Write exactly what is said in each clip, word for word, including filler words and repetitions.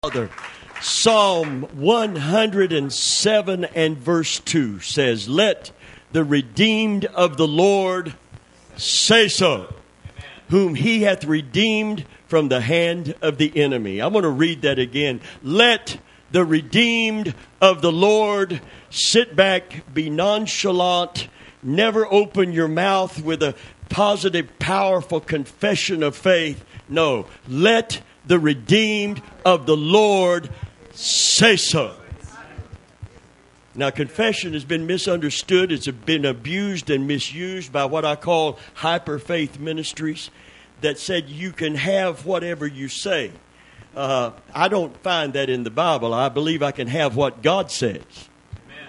Father. Psalm one hundred seven and verse two says, "Let the redeemed of the Lord say so, whom he hath redeemed from the hand of the enemy." I want to read that again. Let the redeemed of the Lord sit back, be nonchalant, never open your mouth with a positive, powerful confession of faith. No, let the redeemed of the Lord say so. Now, confession has been misunderstood. It's been abused and misused by what I call hyper faith ministries that said you can have whatever you say. Uh, I don't find that in the Bible. I believe I can have what God says, Amen.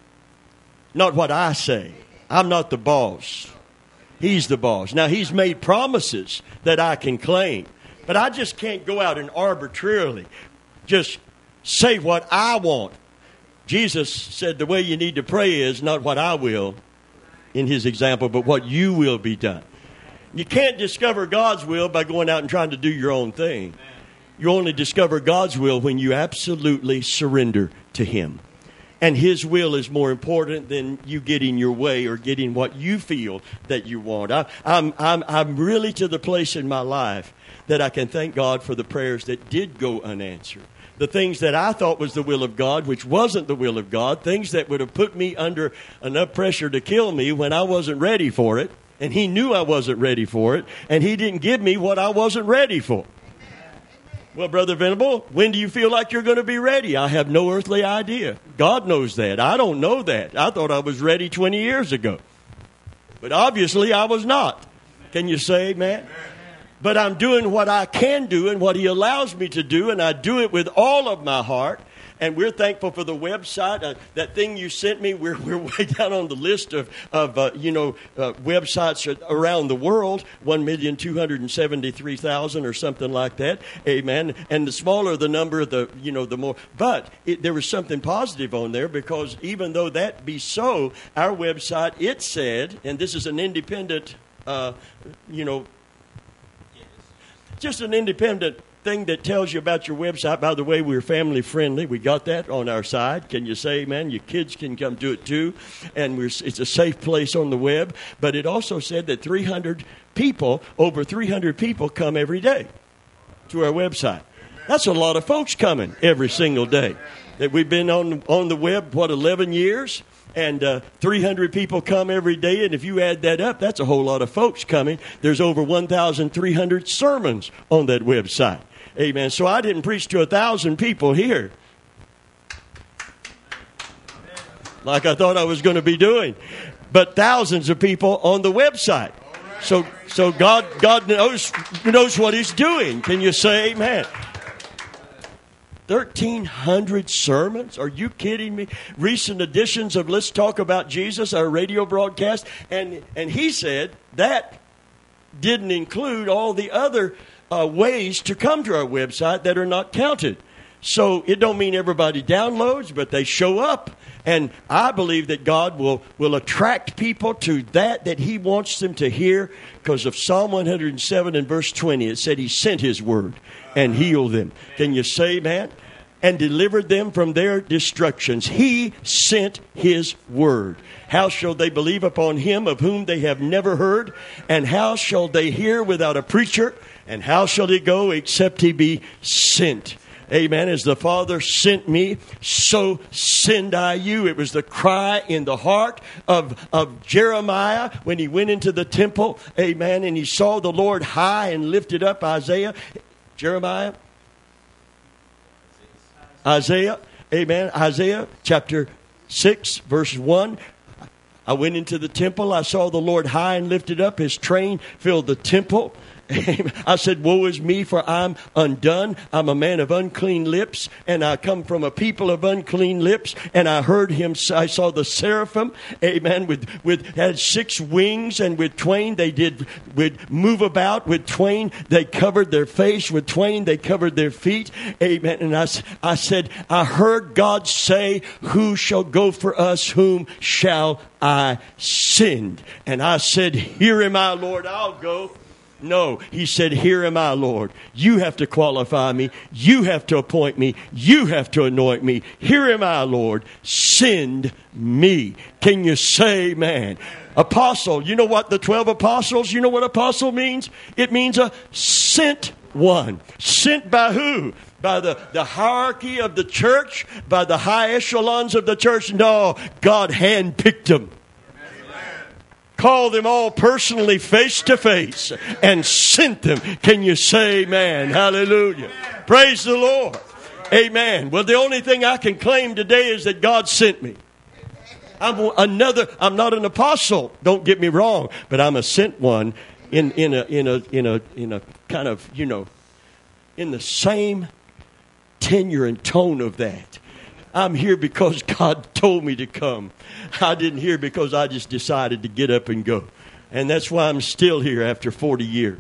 Not what I say. I'm not the boss. He's the boss. Now, He's made promises that I can claim. But I just can't go out and arbitrarily just say what I want. Jesus said the way you need to pray is not what I will in His example, but what you will be done. You can't discover God's will by going out and trying to do your own thing. You only discover God's will when you absolutely surrender to Him. And His will is more important than you getting your way or getting what you feel that you want. I, I'm, I'm, I'm really to the place in my life that I can thank God for the prayers that did go unanswered. The things that I thought was the will of God, which wasn't the will of God, things that would have put me under enough pressure to kill me when I wasn't ready for it, and He knew I wasn't ready for it, and He didn't give me what I wasn't ready for. Well, Brother Venable, when do you feel like you're going to be ready? I have no earthly idea. God knows that. I don't know that. I thought I was ready twenty years ago. But obviously I was not. Can you say amen? But I'm doing what I can do and what He allows me to do, and I do it with all of my heart. And we're thankful for the website. Uh, that thing you sent me, we're, we're way down on the list of, of uh, you know, uh, websites around the world, one million two hundred seventy-three thousand or something like that. Amen. And the smaller the number, the, you know, the more. But it, there was something positive on there, because even though that be so, our website, it said, and this is an independent, uh, you know, just an independent thing that tells you about your website. By the way, we're family friendly. We got that on our side. Can you say, man, your kids can come do it too. And we're, it's a safe place on the web. But it also said that three hundred people, over three hundred people come every day to our website. That's a lot of folks coming every single day. That we've been on, on the web, what, eleven years? And uh, three hundred people come every day. And if you add that up, that's a whole lot of folks coming. There's over one thousand three hundred sermons on that website. Amen. So I didn't preach to a thousand people here like I thought I was going to be doing, but thousands of people on the website. So, so God, God knows knows what He's doing. Can you say amen? thirteen hundred sermons? Are you kidding me? Recent editions of Let's Talk About Jesus, our radio broadcast, and and he said that didn't include all the other Uh, ways to come to our website that are not counted. So it don't mean everybody downloads, but they show up. And I believe that God will, will attract people to that that He wants them to hear, because of Psalm one hundred seven and verse twenty. It said He sent His word and healed them. Can you say, man? And delivered them from their destructions. He sent His word. How shall they believe upon Him of whom they have never heard? And how shall they hear without a preacher? And how shall He go except He be sent? Amen. As the Father sent me, so send I you. It was the cry in the heart of, of Jeremiah when he went into the temple. Amen. And he saw the Lord high and lifted up. Isaiah. Jeremiah. Isaiah. Amen. Isaiah chapter six verse one. I went into the temple. I saw the Lord high and lifted up. His train filled the temple. I said, woe is me, for I'm undone. I'm a man of unclean lips, and I come from a people of unclean lips. And I heard him, I saw the seraphim, amen, with, with had six wings, and with twain they did would move about. With twain they covered their face. With twain they covered their feet. Amen. And I, I said, I heard God say, who shall go for us? Whom shall I send? And I said, here am I, Lord, I'll go. No, he said, here am I, Lord. You have to qualify me. You have to appoint me. You have to anoint me. Here am I, Lord. Send me. Can you say amen? Apostle, you know what the twelve apostles, you know what apostle means? It means a sent one. Sent by who? By the, the hierarchy of the church? By the high echelons of the church? No, God handpicked them. Called them all personally face to face and sent them. Can you say amen? Hallelujah. Praise the Lord. Amen. Well, the only thing I can claim today is that God sent me. I'm another, I'm not an apostle, don't get me wrong, but I'm a sent one in, in a in a in a in a kind of, you know, in the same tenure and tone of that. I'm here because God told me to come. I didn't hear because I just decided to get up and go. And that's why I'm still here after forty years.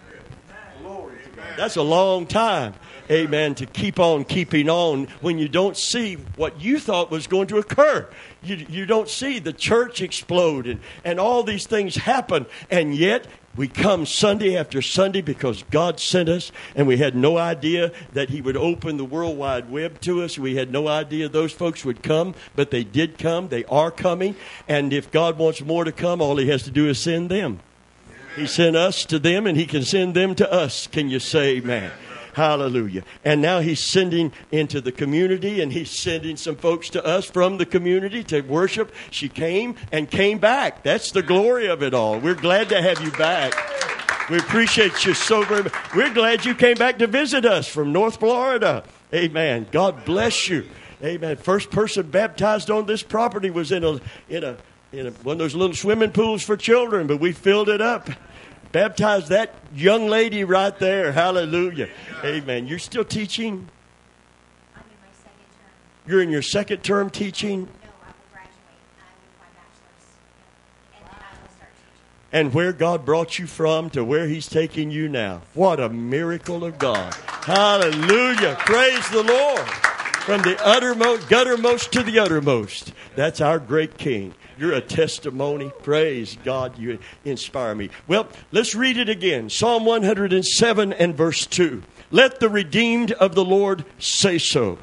That's a long time, amen, to keep on keeping on when you don't see what you thought was going to occur. You, you don't see the church explode and, and all these things happen. And yet we come Sunday after Sunday because God sent us, and we had no idea that He would open the World Wide Web to us. We had no idea those folks would come, but they did come. They are coming. And if God wants more to come, all He has to do is send them. He sent us to them, and He can send them to us. Can you say amen? Hallelujah. And now He's sending into the community, and He's sending some folks to us from the community to worship. She came and came back. That's the glory of it all. We're glad to have you back. We appreciate you so very much. We're glad you came back to visit us from North Florida. Amen. God bless you. Amen. First person baptized on this property was in a in a in a, one of those little swimming pools for children, but we filled it up. Baptize that young lady right there. Hallelujah. Amen. You're still teaching? I'm in my second term. You're in your second term teaching? No, I will graduate uh, with my bachelor's. And then I will start teaching. And where God brought you from to where He's taking you now. What a miracle of God. Hallelujah. Praise the Lord. From the uttermost, guttermost to the uttermost. That's our great King. You're a testimony. Praise God. You inspire me. Well, let's read it again. Psalm one hundred seven and verse two. Let the redeemed of the Lord say so.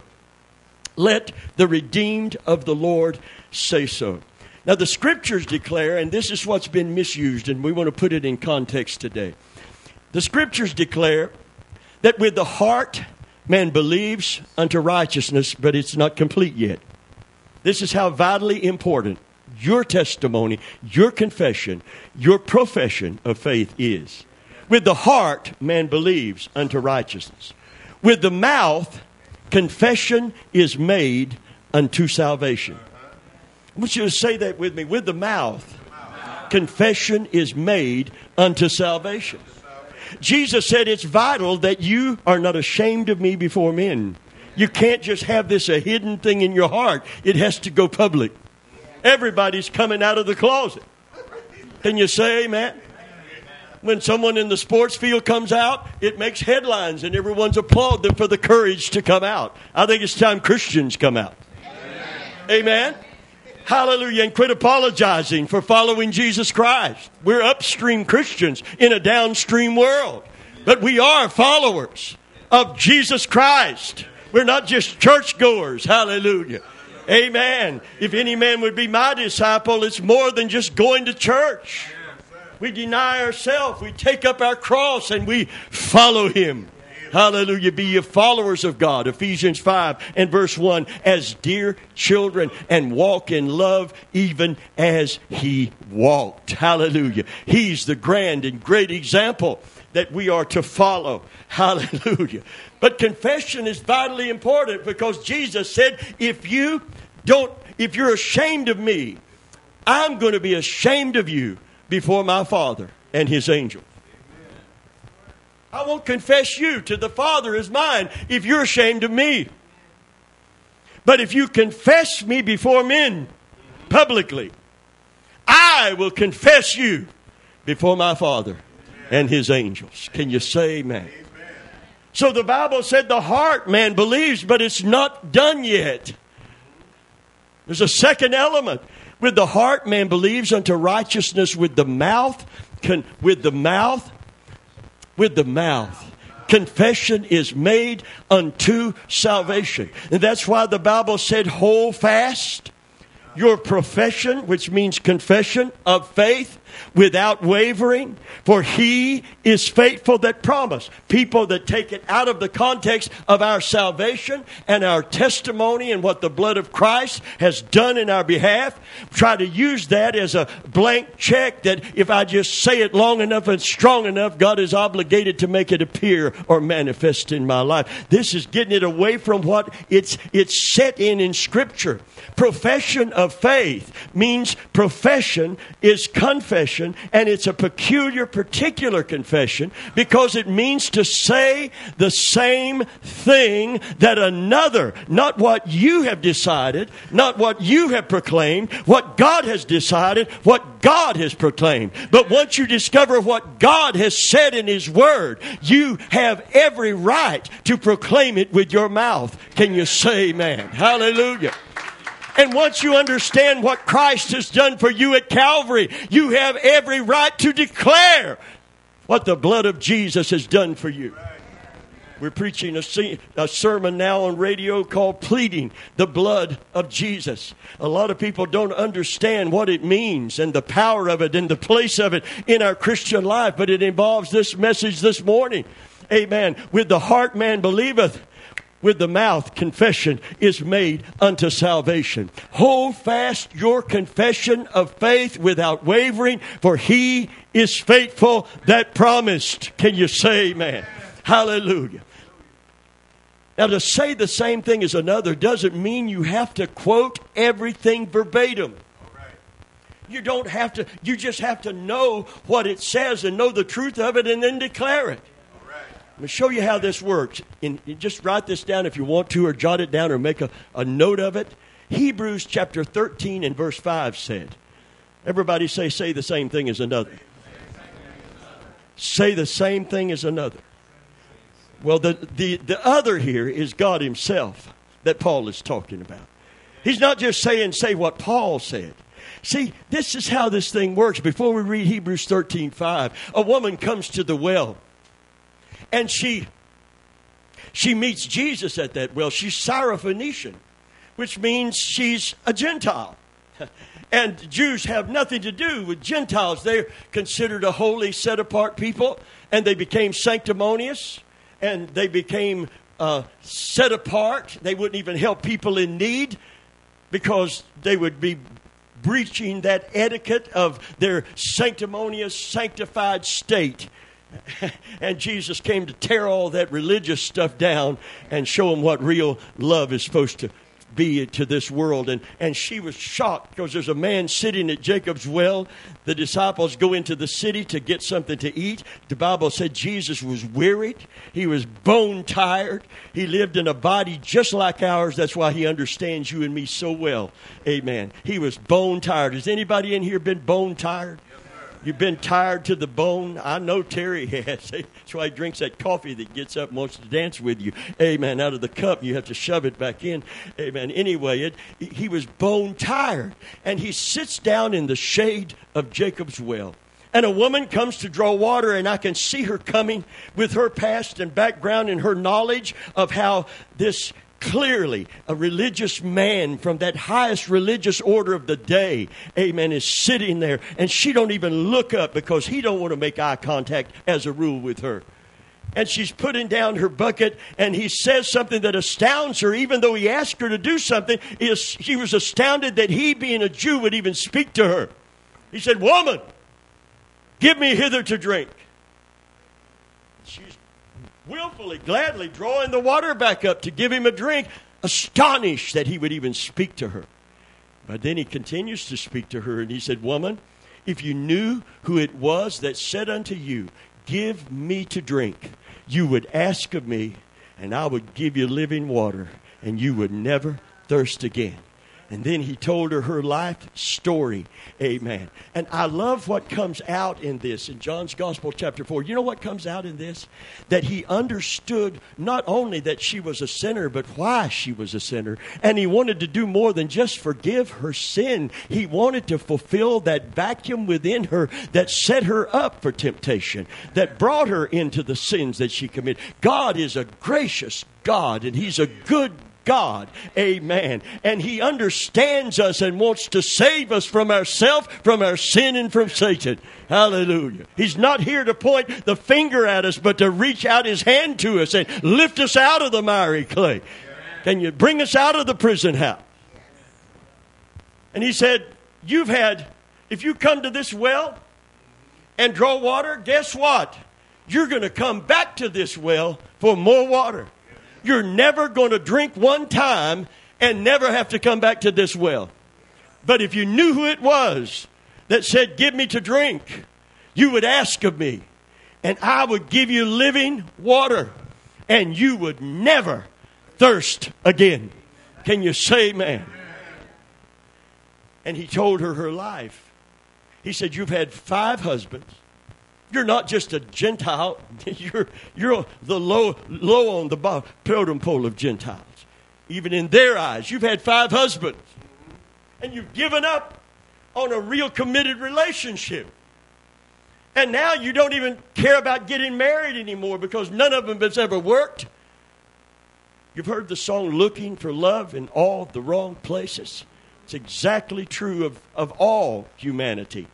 Let the redeemed of the Lord say so. Now, the scriptures declare, and this is what's been misused, and we want to put it in context today. The scriptures declare that with the heart man believes unto righteousness, but it's not complete yet. This is how vitally important your testimony, your confession, your profession of faith is. With the heart, man believes unto righteousness. With the mouth, confession is made unto salvation. I want you to say that with me. With the mouth, confession is made unto salvation. Jesus said it's vital that you are not ashamed of me before men. You can't just have this a hidden thing in your heart. It has to go public. Everybody's coming out of the closet. Can you say amen? When someone in the sports field comes out, it makes headlines and everyone's applaud them for the courage to come out. I think it's time Christians come out. Amen. Amen. Hallelujah. And quit apologizing for following Jesus Christ. We're upstream Christians in a downstream world. But we are followers of Jesus Christ. We're not just churchgoers. Hallelujah. Amen. If any man would be my disciple, it's more than just going to church. We deny ourselves. We take up our cross and we follow Him. Hallelujah. Be ye followers of God. Ephesians five and verse one. As dear children, and walk in love even as He walked. Hallelujah. He's the grand and great example that we are to follow. Hallelujah. But confession is vitally important because Jesus said, if you don't, if you're ashamed of me, I'm going to be ashamed of you before my Father and His angels. I won't confess you to the Father as mine if you're ashamed of me. But if you confess me before men publicly, I will confess you before my Father and His angels. Can you say amen? Amen. So the Bible said the heart man believes, but it's not done yet. There's a second element. With the heart man believes unto righteousness. With the mouth, con, with the mouth, with the mouth. Confession is made unto salvation. And that's why the Bible said, hold fast your profession, which means confession of faith, without wavering, for he is faithful that promised. People that take it out of the context of our salvation and our testimony and what the blood of Christ has done in our behalf, try to use that as a blank check that if I just say it long enough and strong enough, God is obligated to make it appear or manifest in my life. This is getting it away from what it's it's set in in Scripture. Profession of faith means profession is confession. And it's a peculiar, particular confession because it means to say the same thing that another, not what you have decided, not what you have proclaimed, what God has decided, what God has proclaimed. But once you discover what God has said in His Word, you have every right to proclaim it with your mouth. Can you say amen? Hallelujah. And once you understand what Christ has done for you at Calvary, you have every right to declare what the blood of Jesus has done for you. We're preaching a, se- a sermon now on radio called Pleading the Blood of Jesus. A lot of people don't understand what it means and the power of it and the place of it in our Christian life, but it involves this message this morning. Amen. With the heart man believeth, with the mouth, confession is made unto salvation. Hold fast your confession of faith without wavering, for He is faithful that promised. Can you say amen? Hallelujah. Now, to say the same thing as another doesn't mean you have to quote everything verbatim. You don't have to. You just have to know what it says and know the truth of it and then declare it. Let me show you how this works. And just write this down if you want to, or jot it down, or make a, a note of it. Hebrews chapter thirteen and verse five said, everybody say, say the same thing as another. Say the same thing as another. Well, the, the, the other here is God Himself that Paul is talking about. He's not just saying, say what Paul said. See, this is how this thing works. Before we read Hebrews thirteen five, a woman comes to the well. And she she meets Jesus at that well. She's Syrophoenician, which means she's a Gentile. And Jews have nothing to do with Gentiles. They're considered a holy, set-apart people. And they became sanctimonious. And they became uh, set apart. They wouldn't even help people in need because they would be breaching that etiquette of their sanctimonious, sanctified state. And Jesus came to tear all that religious stuff down and show them what real love is supposed to be to this world. And, and she was shocked because there's a man sitting at Jacob's well. The disciples go into the city to get something to eat. The Bible said Jesus was wearied. He was bone tired. He lived in a body just like ours. That's why He understands you and me so well. Amen. He was bone tired. Has anybody in here been bone tired? You've been tired to the bone. I know Terry has. That's why he drinks that coffee that gets up and wants to dance with you. Amen. Out of the cup. You have to shove it back in. Amen. Anyway, it, he was bone tired. And he sits down in the shade of Jacob's well. And a woman comes to draw water, and I can see her coming with her past and background and her knowledge of how this clearly a religious man from that highest religious order of the day, amen, is sitting there, and she don't even look up because he don't want to make eye contact as a rule with her. And she's putting down her bucket, and he says something that astounds her, even though he asked her to do something. She was astounded that he, being a Jew, would even speak to her. He said, "Woman, give me hither to drink." She's willfully, gladly drawing the water back up to give him a drink, astonished that he would even speak to her. But then he continues to speak to her, and he said, "Woman, if you knew who it was that said unto you, 'Give me to drink,' you would ask of me, and I would give you living water, and you would never thirst again." And then he told her her life story. Amen. And I love what comes out in this in John's Gospel chapter four. You know what comes out in this? That he understood not only that she was a sinner, but why she was a sinner. And he wanted to do more than just forgive her sin. He wanted to fulfill that vacuum within her that set her up for temptation, that brought her into the sins that she committed. God is a gracious God, and He's a good God. Amen. And He understands us and wants to save us from ourselves, from our sin, and from Satan. Hallelujah. He's not here to point the finger at us, but to reach out His hand to us and lift us out of the miry clay. Can you bring us out of the prison house? And He said, you've had, if you come to this well and draw water, guess what? You're going to come back to this well for more water. You're never going to drink one time and never have to come back to this well. But if you knew who it was that said, give me to drink, you would ask of me, and I would give you living water, and you would never thirst again. Can you say amen? And he told her her life. He said, you've had five husbands. You're not just a Gentile. You're, you're the low, low on the bottom, totem pole of Gentiles. Even in their eyes, you've had five husbands. And you've given up on a real committed relationship. And now you don't even care about getting married anymore because none of them has ever worked. You've heard the song, Looking for Love in All the Wrong Places. It's exactly true of, of all humanity.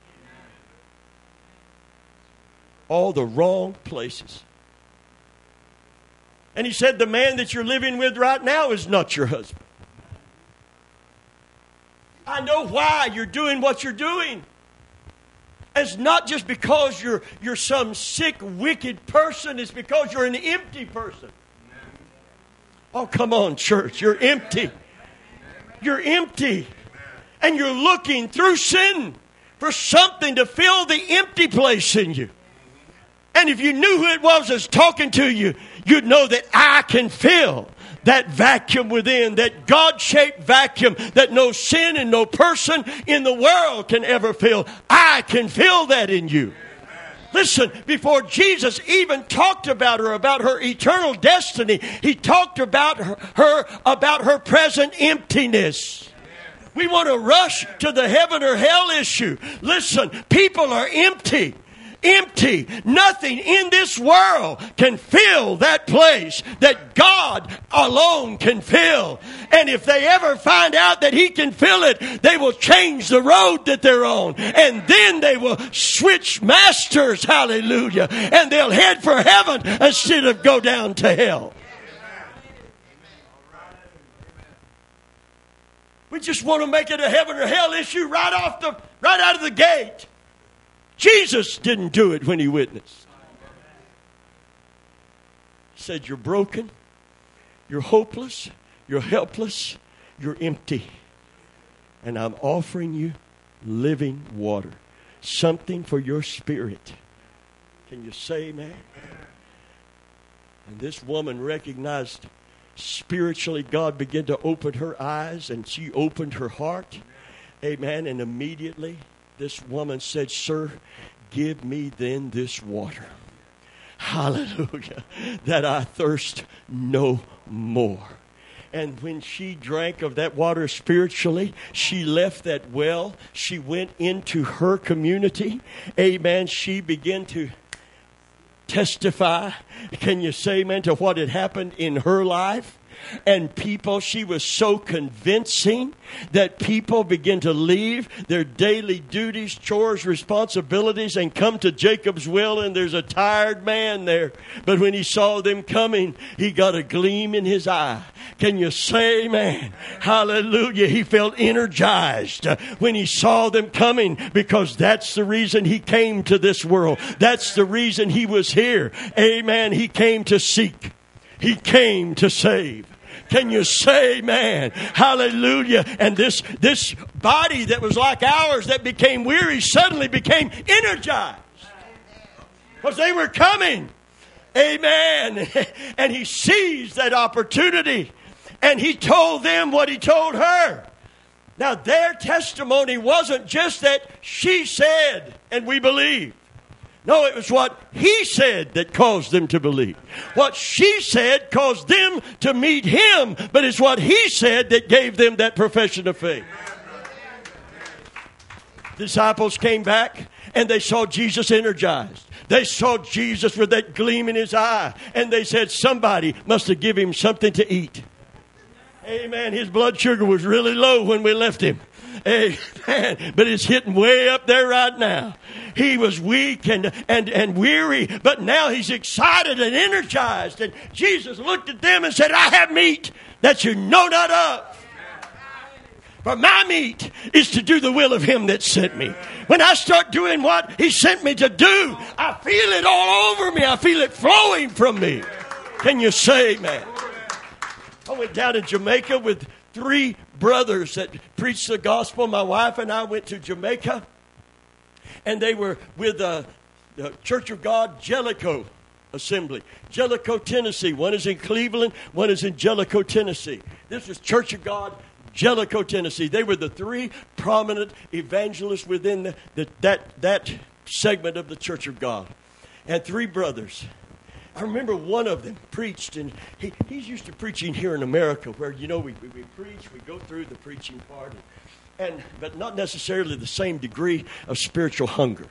All the wrong places. And he said, the man that you're living with right now is not your husband. I know why you're doing what you're doing. It's not just because you're, you're some sick, wicked person. It's because you're an empty person. Oh, come on, church. You're empty. You're empty. And you're looking through sin for something to fill the empty place in you. And if you knew who it was that's talking to you, you'd know that I can fill that vacuum within, that God-shaped vacuum that no sin and no person in the world can ever fill. I can fill that in you. Listen, before Jesus even talked about her, about her eternal destiny, He talked about her, her about her present emptiness. We want to rush to the heaven or hell issue. Listen, people are empty. Empty. Nothing in this world can fill that place that God alone can fill. And if they ever find out that He can fill it, they will change the road that they're on. And then they will switch masters. Hallelujah. And they'll head for heaven instead of go down to hell. We just want to make it a heaven or hell issue right off the, right out of the gate. Jesus didn't do it when He witnessed. He said, you're broken, you're hopeless, you're helpless, you're empty. And I'm offering you living water, something for your spirit. Can you say amen? And this woman recognized spiritually God began to open her eyes, and she opened her heart. Amen. And immediately this woman said, sir, give me then this water. Hallelujah. That I thirst no more. And when she drank of that water spiritually, she left that well. She went into her community. Amen. She began to testify. Can you say amen to what had happened in her life? And people, she was so convincing that people begin to leave their daily duties, chores, responsibilities, and come to Jacob's well, and there's a tired man there. But when he saw them coming, he got a gleam in his eye. Can you say amen? Hallelujah. He felt energized when he saw them coming, because that's the reason he came to this world. That's the reason he was here. Amen. He came to seek. He came to save. Can you say amen? Hallelujah. And this, this body that was like ours that became weary suddenly became energized. Because they were coming. Amen. And he seized that opportunity. And he told them what he told her. Now, their testimony wasn't just that she said and we believe. No, it was what he said that caused them to believe. What she said caused them to meet him, but it's what he said that gave them that profession of faith. Disciples came back and they saw Jesus energized. They saw Jesus with that gleam in his eye. And they said, somebody must have given him something to eat. Amen. His blood sugar was really low when we left him. Amen. But it's hitting way up there right now. He was weak and, and, and weary, but now he's excited and energized. And Jesus looked at them and said, I have meat that you know not of. For my meat is to do the will of him that sent me. When I start doing what he sent me to do, I feel it all over me. I feel it flowing from me. Can you say amen? I went down to Jamaica with three brothers that preached the gospel. My wife and I went to Jamaica. And they were with uh, the Church of God Jellicoe Assembly. Jellicoe, Tennessee. One is in Cleveland. One is in Jellicoe, Tennessee. This is Church of God Jellicoe, Tennessee. They were the three prominent evangelists within the, the, that, that segment of the Church of God. And three brothers. I remember one of them preached, and he, he's used to preaching here in America where, you know, we, we, we preach, we go through the preaching part, and, and but not necessarily the same degree of spiritual hunger.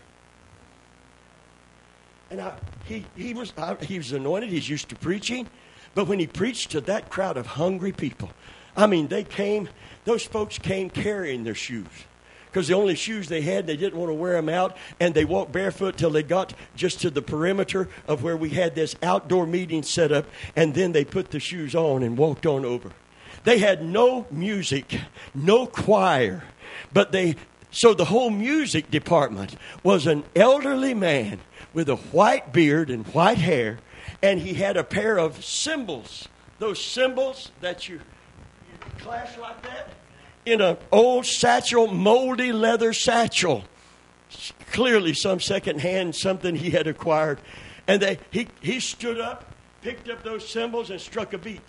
And I, he, he, was, I, he was anointed, he's used to preaching, but when he preached to that crowd of hungry people, I mean, they came, those folks came carrying their shoes. Because the only shoes they had, they didn't want to wear them out. And they walked barefoot till they got just to the perimeter of where we had this outdoor meeting set up. And then they put the shoes on and walked on over. They had no music, no choir. But they, so the whole music department was an elderly man with a white beard and white hair. And he had a pair of cymbals. Those cymbals that you... clash like that in an old satchel, moldy leather satchel. Clearly some secondhand, something he had acquired. And they he, he stood up, picked up those cymbals and struck a beat.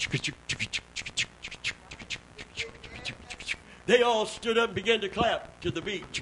They all stood up and began to clap to the beat.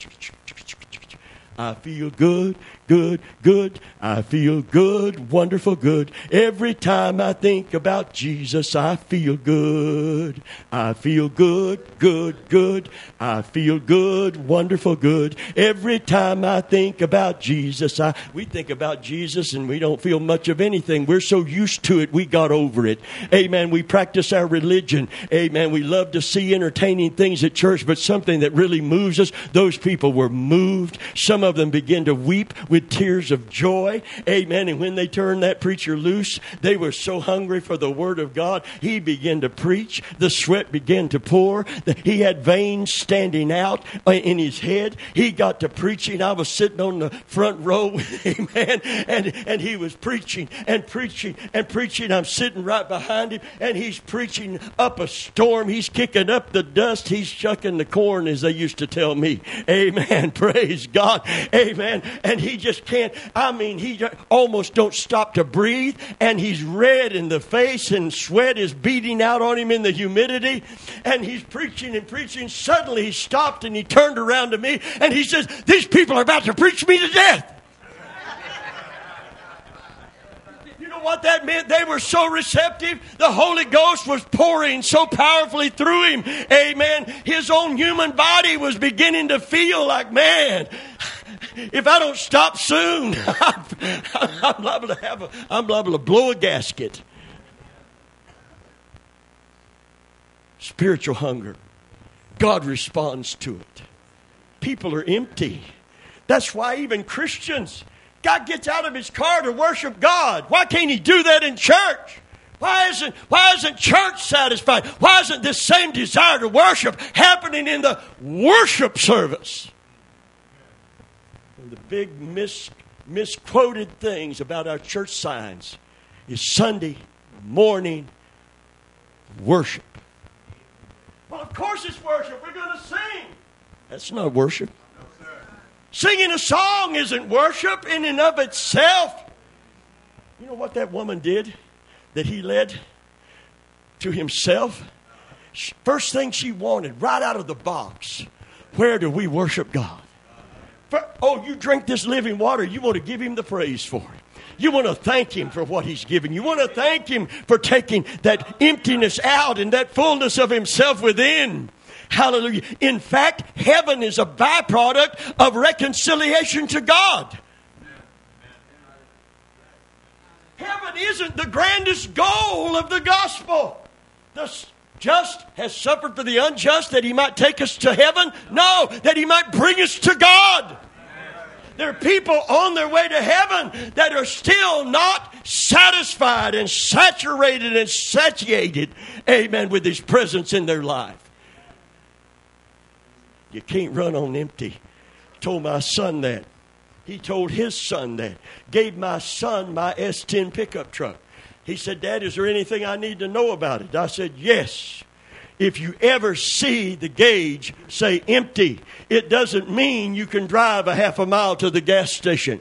I feel good, good, good. I feel good, wonderful good. Every time I think about Jesus, I feel good. I feel good, good, good. I feel good, wonderful good. Every time I think about Jesus, I we think about Jesus and we don't feel much of anything. We're so used to it, we got over it. Amen. We practice our religion. Amen. We love to see entertaining things at church, but something that really moves us, those people were moved. Some of them began to weep with tears of joy. Amen. And when they turned that preacher loose, they were so hungry for the word of God. He began to preach. The sweat began to pour. He had veins standing out in his head. He got to preaching. I was sitting on the front row with him, man, and, and he was preaching and preaching and preaching. I'm sitting right behind him, and he's preaching up a storm. He's kicking up the dust. He's shucking the corn, as they used to tell me. Amen. Praise God. Amen. And he just can't, I mean, he almost don't stop to breathe, and he's red in the face, and sweat is beating out on him in the humidity, and he's preaching and preaching. Suddenly he stopped and he turned around to me, and he says, these people are about to preach me to death. You know what that meant? They were so receptive. The Holy Ghost was pouring so powerfully through him. Amen. His own human body was beginning to feel like, man, if I don't stop soon, I'm, I'm liable to have a, I'm liable to blow a gasket. Spiritual hunger. God responds to it. People are empty. That's why even Christians, God gets out of his car to worship God. Why can't he do that in church? Why isn't, why isn't church satisfied? Why isn't this same desire to worship happening in the worship service? The big mis, misquoted things about our church signs is Sunday morning worship. Well, of course it's worship. We're going to sing. That's not worship. No, sir. Singing a song isn't worship in and of itself. You know what that woman did that he led to himself? First thing she wanted right out of the box, where do we worship God? For, oh, you drink this living water, you want to give him the praise for it. You want to thank him for what he's given. You want to thank him for taking that emptiness out and that fullness of himself within. Hallelujah. In fact, heaven is a byproduct of reconciliation to God. Heaven isn't the grandest goal of the gospel. The just has suffered for the unjust that he might take us to heaven. No, that he might bring us to God. There are people on their way to heaven that are still not satisfied and saturated and satiated, amen, with his presence in their life. You can't run on empty. I told my son that. He told his son that. Gave my son my S ten pickup truck. He said, Dad, is there anything I need to know about it? I said, yes. If you ever see the gauge say empty, it doesn't mean you can drive a half a mile to the gas station.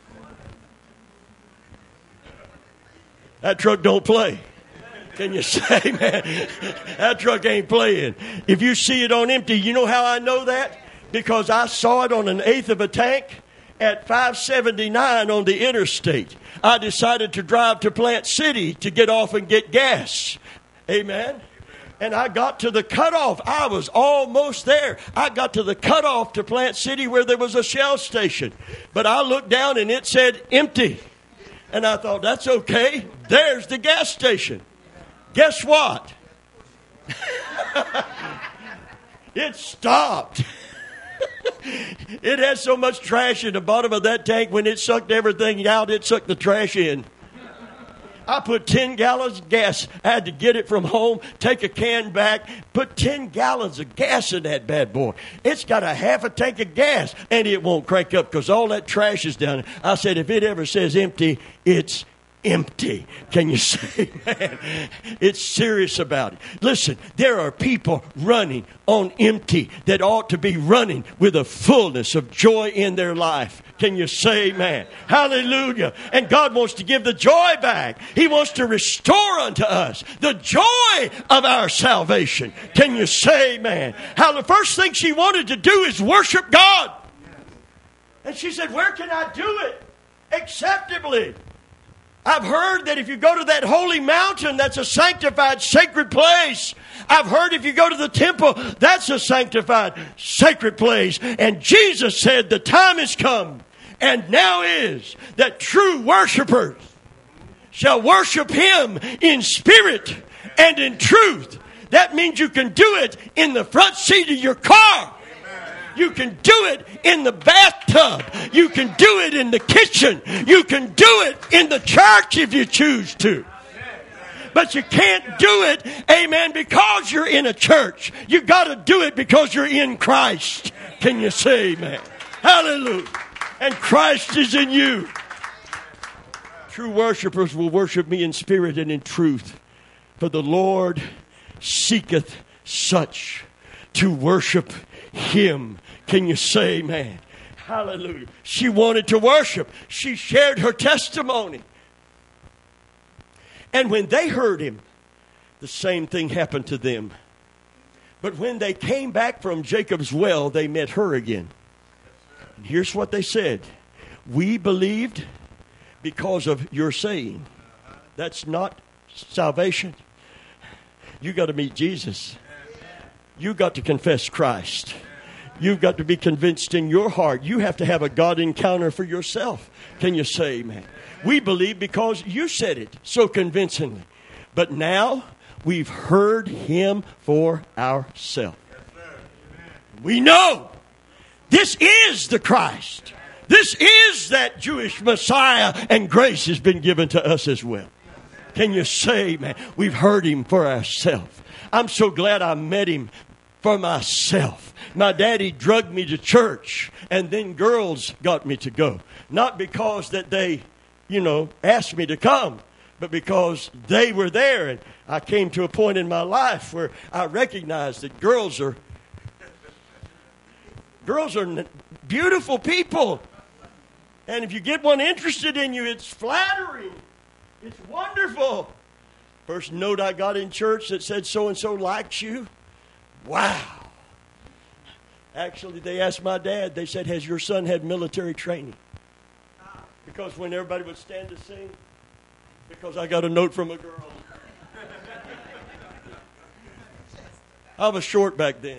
That truck don't play. Can you say, man, that truck ain't playing. If you see it on empty, you know how I know that? Because I saw it on an eighth of a tank at five seventy-nine on the interstate. I decided to drive to Plant City to get off and get gas. Amen. And I got to the cutoff. I was almost there. I got to the cutoff to Plant City where there was a Shell station. But I looked down and it said empty. And I thought, that's okay. There's the gas station. Guess what? It stopped. It had so much trash in the bottom of that tank, when it sucked everything out, it sucked the trash in. I put ten gallons of gas. I had to get it from home, take a can back, put ten gallons of gas in that bad boy. It's got a half a tank of gas, and it won't crank up because all that trash is down there. I said, if it ever says empty, it's empty. Can you say, man? It's serious about it. Listen, there are people running on empty that ought to be running with a fullness of joy in their life. Can you say, man? Hallelujah. And God wants to give the joy back. He wants to restore unto us the joy of our salvation. Can you say, man? How the first thing she wanted to do is worship God. And she said, where can I do it acceptably? I've heard that if you go to that holy mountain, that's a sanctified, sacred place. I've heard if you go to the temple, that's a sanctified, sacred place. And Jesus said the time has come, and now is, that true worshipers shall worship Him in spirit and in truth. That means you can do it in the front seat of your car. You can do it in the bathtub. You can do it in the kitchen. You can do it in the church if you choose to. But you can't do it, amen, because you're in a church. You got to do it because you're in Christ. Can you say amen? Hallelujah. And Christ is in you. True worshipers will worship me in spirit and in truth. For the Lord seeketh such to worship Him. Can you say amen? Hallelujah. She wanted to worship. She shared her testimony. And when they heard Him, the same thing happened to them. But when they came back from Jacob's well, they met her again. And here's what they said. We believed because of your saying. That's not salvation. You got to meet Jesus. You got to confess Christ. You've got to be convinced in your heart. You have to have a God encounter for yourself. Can you say amen? We believe because you said it so convincingly. But now we've heard Him for ourselves. We know this is the Christ. This is that Jewish Messiah, and grace has been given to us as well. Can you say amen? We've heard Him for ourselves. I'm so glad I met Him for myself. My daddy drugged me to church, and then girls got me to go. Not because that they, you know, asked me to come, but because they were there. And I came to a point in my life where I recognized that girls are, girls are beautiful people. And if you get one interested in you, it's flattering. It's wonderful. First note I got in church that said so-and-so likes you. Wow. Actually, they asked my dad, they said, has your son had military training? Because when everybody would stand to sing, because I got a note from a girl. I was short back then.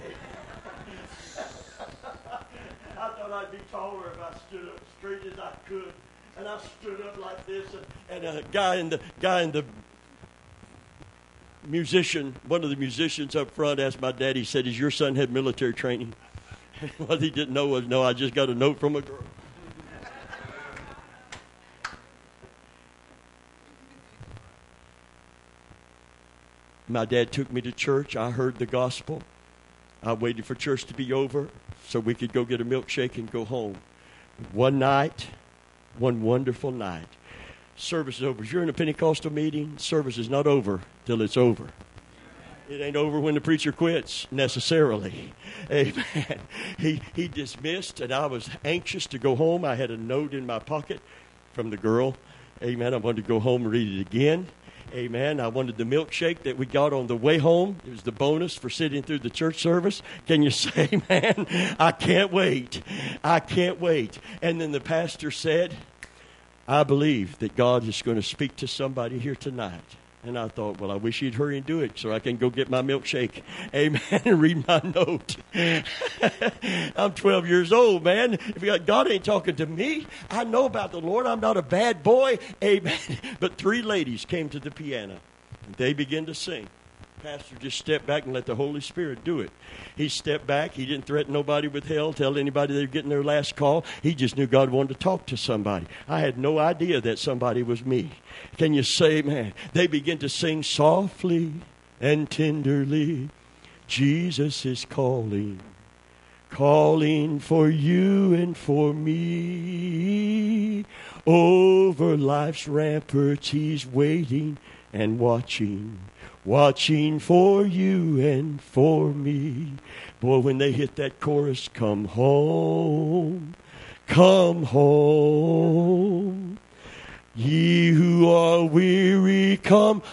I thought I'd be taller if I stood up straight as I could. And I stood up like this, and, and a guy in the guy in the musician, one of the musicians up front asked my dad, he said, has your son had military training? What he didn't know was, no, I just got a note from a girl. My dad took me to church. I heard the gospel. I waited for church to be over so we could go get a milkshake and go home. One night, one wonderful night, service is over. If you're in a Pentecostal meeting, service is not over till it's over. It ain't over when the preacher quits, necessarily. Amen. He, he dismissed, and I was anxious to go home. I had a note in my pocket from the girl. Amen. I wanted to go home and read it again. Amen. I wanted the milkshake that we got on the way home. It was the bonus for sitting through the church service. Can you say, man, I can't wait. I can't wait. And then the pastor said, I believe that God is going to speak to somebody here tonight. And I thought, well, I wish he'd hurry and do it so I can go get my milkshake. Amen. And read my note. I'm twelve years old, man. If God ain't talking to me, I know about the Lord. I'm not a bad boy. Amen. But three ladies came to the piano. And they began to sing. Pastor just stepped back and let the Holy Spirit do it. He stepped back. He didn't threaten nobody with hell, tell anybody they're getting their last call. He just knew God wanted to talk to somebody. I had no idea that somebody was me. Can you say, man? They begin to sing softly and tenderly. Jesus is calling, calling for you and for me. Over life's ramparts he's waiting and watching. Watching for you and for me. Boy, when they hit that chorus, come home, come home. Ye who are weary, come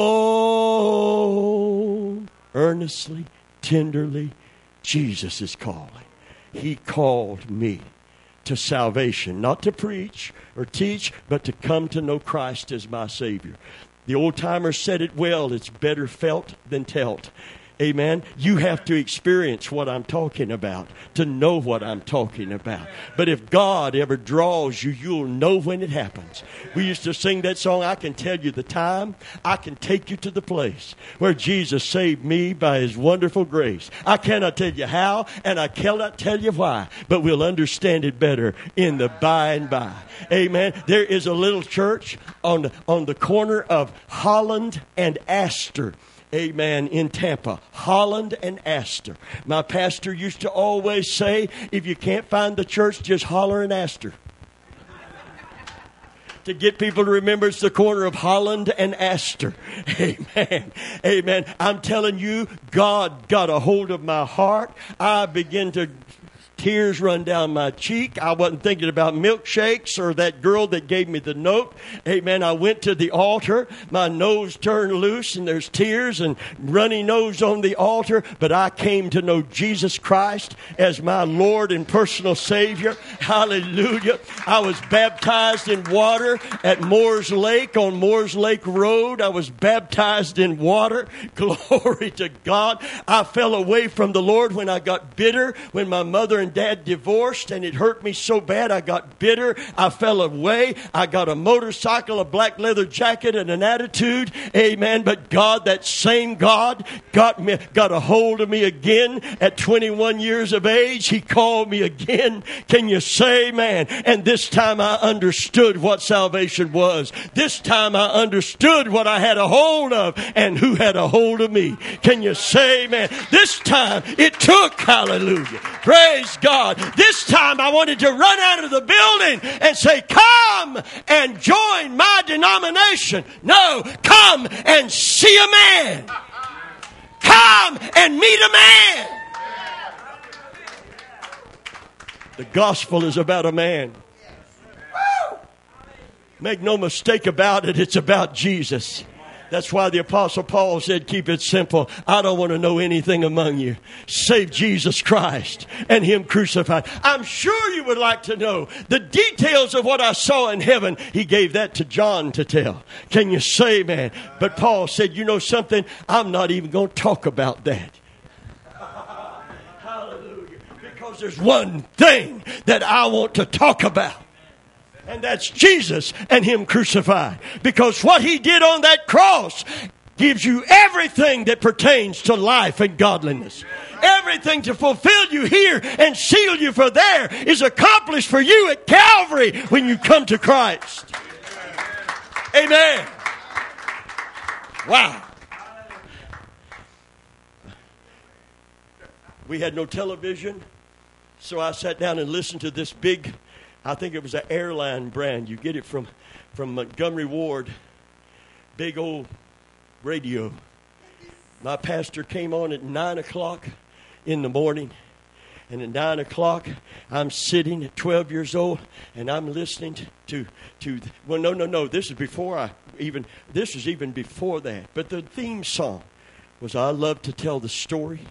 home. Earnestly, tenderly, Jesus is calling. He called me to salvation, not to preach or teach, but to come to know Christ as my Savior. The old-timers said it well, it's better felt than telt. Amen. You have to experience what I'm talking about to know what I'm talking about. But if God ever draws you, you'll know when it happens. We used to sing that song, I can tell you the time. I can take you to the place where Jesus saved me by his wonderful grace. I cannot tell you how, and I cannot tell you why, but we'll understand it better in the by and by. Amen. There is a little church on the, on the corner of Holland and Astor. Amen, in Tampa, Holland and Astor. My pastor used to always say, if you can't find the church, just holler and Astor. To get people to remember it's the corner of Holland and Astor. Amen. Amen. I'm telling you, God got a hold of my heart. I began to... Tears run down my cheek. I wasn't thinking about milkshakes or that girl that gave me the note. Amen. I went to the altar. My nose turned loose and there's tears and runny nose on the altar. But I came to know Jesus Christ as my Lord and personal Savior. Hallelujah. I was baptized in water at Moores Lake on Moores Lake Road. I was baptized in water. Glory to God. I fell away from the Lord when I got bitter, when my mother and Dad divorced, and it hurt me so bad I got bitter. I fell away. I got a motorcycle, a black leather jacket, and an attitude. Amen. But God, that same God, got me, got a hold of me again at twenty-one years of age. He called me again. Can you say, man? And this time I understood what salvation was. This time I understood what I had a hold of and who had a hold of me. Can you say, man? This time it took, hallelujah. Praise God. This time I wanted to run out of the building and say, come and join my denomination. No, come and see a man. Come and meet a man. The gospel is about a man. Woo! Make no mistake about it, it's about Jesus. That's why the Apostle Paul said, keep it simple. I don't want to know anything among you save Jesus Christ and Him crucified. I'm sure you would like to know the details of what I saw in heaven. He gave that to John to tell. Can you say, man? But Paul said, you know something? I'm not even going to talk about that. Hallelujah. Because there's one thing that I want to talk about. And that's Jesus and Him crucified. Because what He did on that cross gives you everything that pertains to life and godliness. Everything to fulfill you here and seal you for there is accomplished for you at Calvary when you come to Christ. Amen. Wow. We had no television, so I sat down and listened to this big, I think it was an airline brand. You get it from, from Montgomery Ward. Big old radio. My pastor came on at nine o'clock in the morning. And at nine o'clock, I'm sitting at twelve years old, and I'm listening to, to, to, well, no, no, no. This is before I even, this is even before that. But the theme song was, I love to tell the story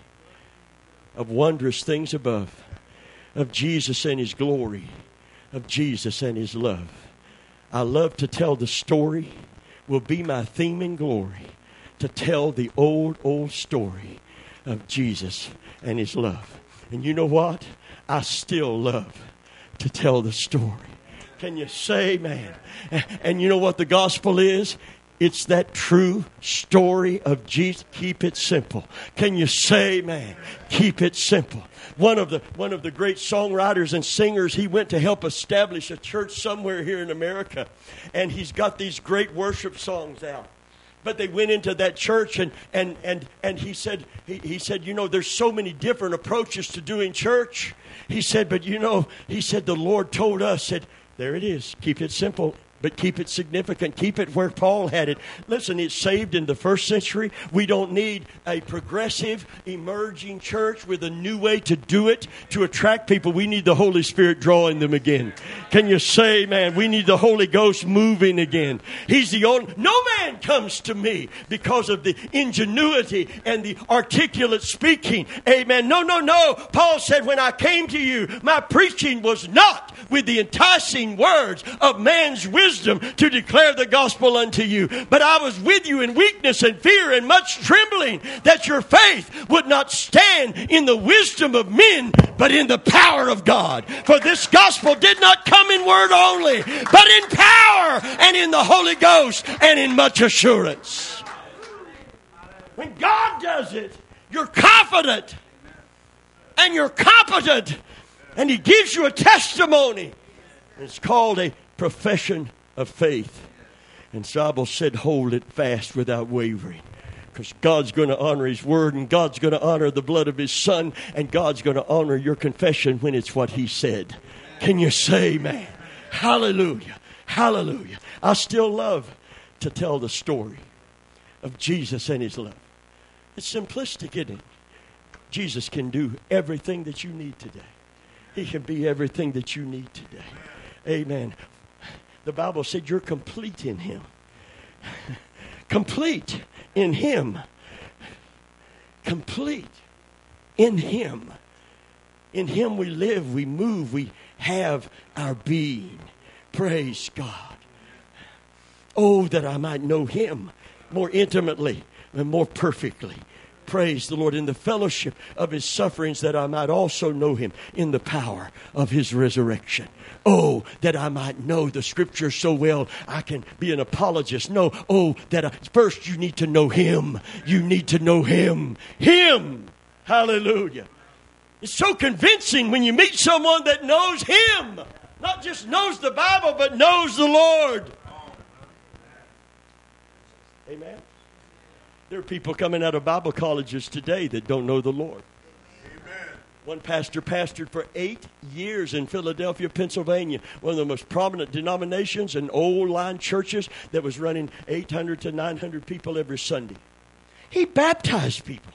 of wondrous things above, of Jesus and His glory, of Jesus and His love. I love to tell the story, will be my theme in glory, to tell the old, old story of Jesus and His love. And you know what? I still love to tell the story. Can you say, man? And you know what the gospel is? It's that true story of Jesus. Keep it simple. Can you say, man? Keep it simple. One of the one of the great songwriters and singers, he went to help establish a church somewhere here in America. And he's got these great worship songs out. But they went into that church and and and, and he said he, he said, you know, there's so many different approaches to doing church. He said, but you know, he said the Lord told us, said, there it is. Keep it simple. But keep it significant. Keep it where Paul had it. Listen, it's saved in the first century. We don't need a progressive, emerging church with a new way to do it to attract people. We need the Holy Spirit drawing them again. Can you say, man, we need the Holy Ghost moving again. He's the only... No man comes to me because of the ingenuity and the articulate speaking. Amen. No, no, no. Paul said, when I came to you, my preaching was not with the enticing words of man's wisdom to declare the gospel unto you. But I was with you in weakness and fear and much trembling, that your faith would not stand in the wisdom of men, but in the power of God. For this gospel did not come in word only, but in power and in the Holy Ghost and in much assurance. When God does it, you're confident and you're competent, and He gives you a testimony. It's called a profession of faith. And Bible said, hold it fast without wavering. Because God's going to honor His word, and God's going to honor the blood of His Son, and God's going to honor your confession when it's what He said. Can you say, man? Hallelujah. Hallelujah. I still love to tell the story of Jesus and His love. It's simplistic, isn't it? Jesus can do everything that you need today. He can be everything that you need today. Amen. The Bible said you're complete in Him. Complete in Him. Complete in Him. In Him we live, we move, we have our being. Praise God. Oh, that I might know Him more intimately and more perfectly. Praise the Lord, in the fellowship of His sufferings, that I might also know Him in the power of His resurrection. Oh, that I might know the Scripture so well I can be an apologist. No, oh, that I, first you need to know Him. You need to know Him. Him. Hallelujah. It's so convincing when you meet someone that knows Him. Not just knows the Bible, but knows the Lord. Amen. There are people coming out of Bible colleges today that don't know the Lord. Amen. One pastor pastored for eight years in Philadelphia, Pennsylvania, one of the most prominent denominations and old line churches that was running eight hundred to nine hundred people every Sunday. He baptized people.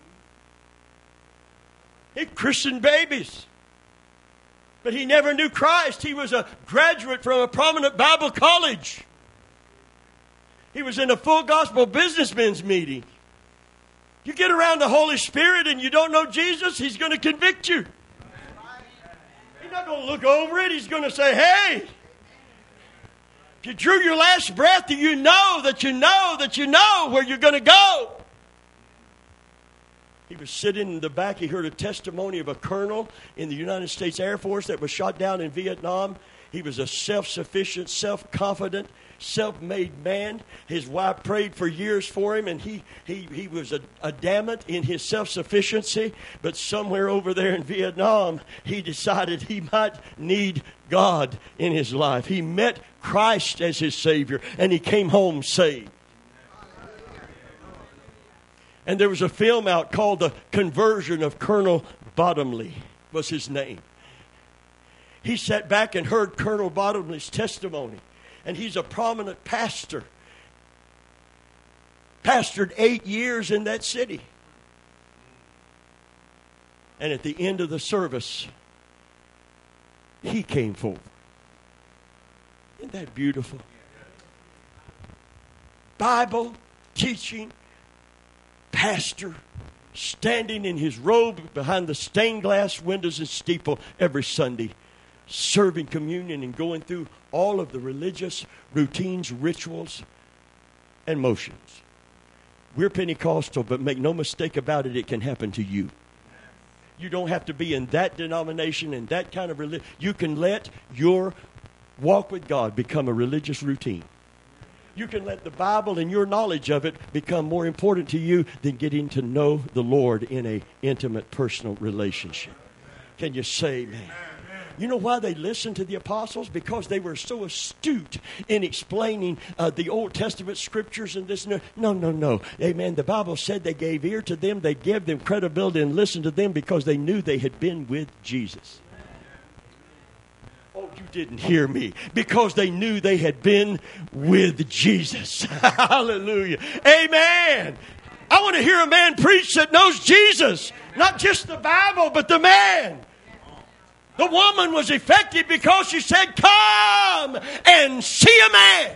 He christened babies. But he never knew Christ. He was a graduate from a prominent Bible college. He was in a full gospel businessmen's meeting. You get around the Holy Spirit and you don't know Jesus, He's going to convict you. He's not going to look over it. He's going to say, hey, if you drew your last breath, do you know that you know that you know where you're going to go? He was sitting in the back. He heard a testimony of a colonel in the United States Air Force that was shot down in Vietnam. He was a self-sufficient, self-confident, self-made man. His wife prayed for years for him, and he he, he was a, adamant in his self-sufficiency. But somewhere over there in Vietnam, he decided he might need God in his life. He met Christ as his Savior, and he came home saved. And there was a film out called The Conversion of Colonel Bottomley, was his name. He sat back and heard Colonel Bottomley's testimony. And he's a prominent pastor. Pastored eight years in that city. And at the end of the service, he came forward. Isn't that beautiful? Bible teaching pastor standing in his robe behind the stained glass windows and steeple every Sunday, serving communion and going through all of the religious routines, rituals, and motions. We're Pentecostal, but make no mistake about it, it can happen to you. You don't have to be in that denomination and that kind of religion. You can let your walk with God become a religious routine. You can let the Bible and your knowledge of it become more important to you than getting to know the Lord in an intimate, personal relationship. Can you say amen? You know why they listened to the apostles? Because they were so astute in explaining uh, the Old Testament scriptures and this and that. No, no, no. Amen. The Bible said they gave ear to them. They gave them credibility and listened to them because they knew they had been with Jesus. Oh, you didn't hear me. Because they knew they had been with Jesus. Hallelujah. Amen. I want to hear a man preach that knows Jesus. Not just the Bible, but the man. The woman was effective because she said, come and see a man.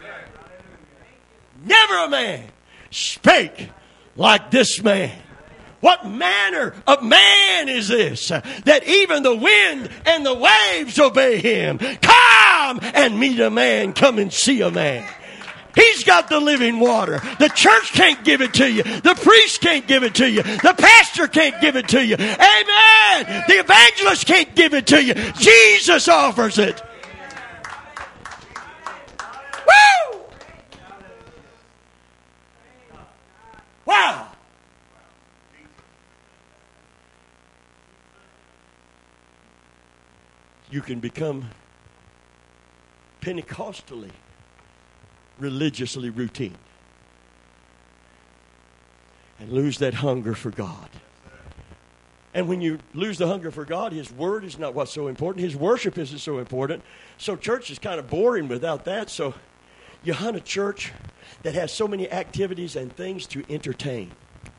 Never a man spake like this man. What manner of man is this, that even the wind and the waves obey him? Come and meet a man. Come and see a man. He's got the living water. The church can't give it to you. The priest can't give it to you. The pastor can't give it to you. Amen. The evangelist can't give it to you. Jesus offers it. Woo! Wow. You can become Pentecostally, religiously routine, and lose that hunger for God. And when you lose the hunger for God, His Word is not what's so important. His worship isn't so important. So church is kind of boring without that. So you hunt a church that has so many activities and things to entertain.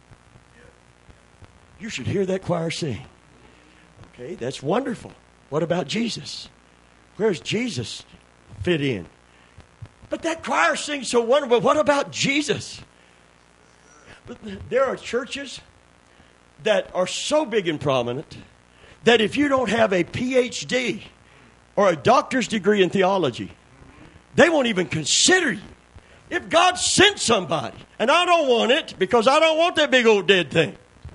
You should hear that choir sing. Okay, that's wonderful. What about Jesus? Where's Jesus fit in? But that choir sings so wonderful. What about Jesus? But there are churches that are so big and prominent that if you don't have a P H D or a doctor's degree in theology, they won't even consider you. If God sent somebody, and I don't want it because I don't want that big old dead thing.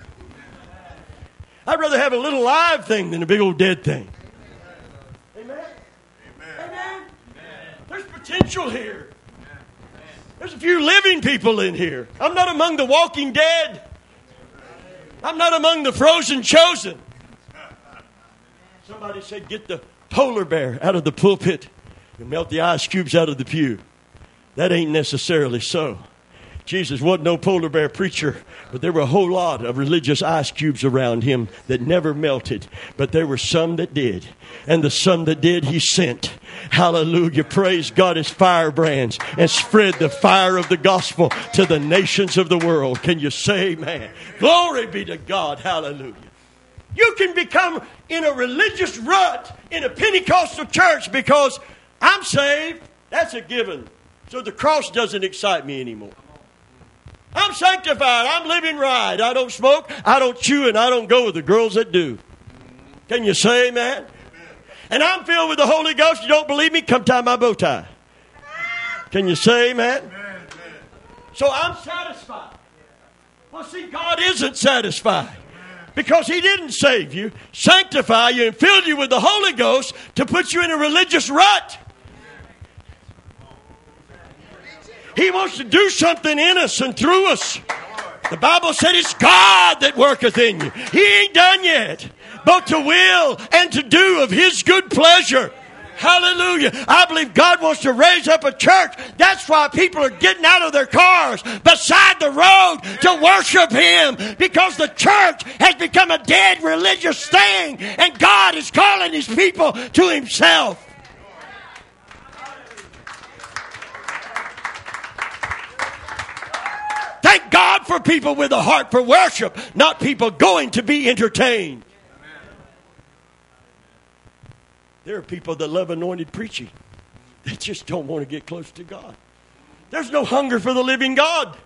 I'd rather have a little live thing than a big old dead thing. Amen? Amen. Amen. There's potential here. There's a few living people in here. I'm not among the walking dead. I'm not among the frozen chosen. Somebody said, get the polar bear out of the pulpit and melt the ice cubes out of the pew. That ain't necessarily so. Jesus wasn't no polar bear preacher, but there were a whole lot of religious ice cubes around him that never melted. But there were some that did. And the some that did, he sent. Hallelujah. Praise God as firebrands and spread the fire of the gospel to the nations of the world. Can you say amen? Glory be to God. Hallelujah. You can become in a religious rut in a Pentecostal church because I'm saved. That's a given. So the cross doesn't excite me anymore. I'm sanctified. I'm living right. I don't smoke. I don't chew. And I don't go with the girls that do. Can you say amen? And I'm filled with the Holy Ghost. You don't believe me? Come tie my bow tie. Can you say amen? So I'm satisfied. Well, see, God isn't satisfied. Because He didn't save you, sanctify you, and fill you with the Holy Ghost to put you in a religious rut. He wants to do something in us and through us. The Bible said it's God that worketh in you. He ain't done yet. Both to will and to do of His good pleasure. Hallelujah. I believe God wants to raise up a church. That's why people are getting out of their cars beside the road to worship Him. Because the church has become a dead religious thing. And God is calling His people to Himself. Thank God for people with a heart for worship, not people going to be entertained. There are people that love anointed preaching. They just don't want to get close to God. There's no hunger for the living God.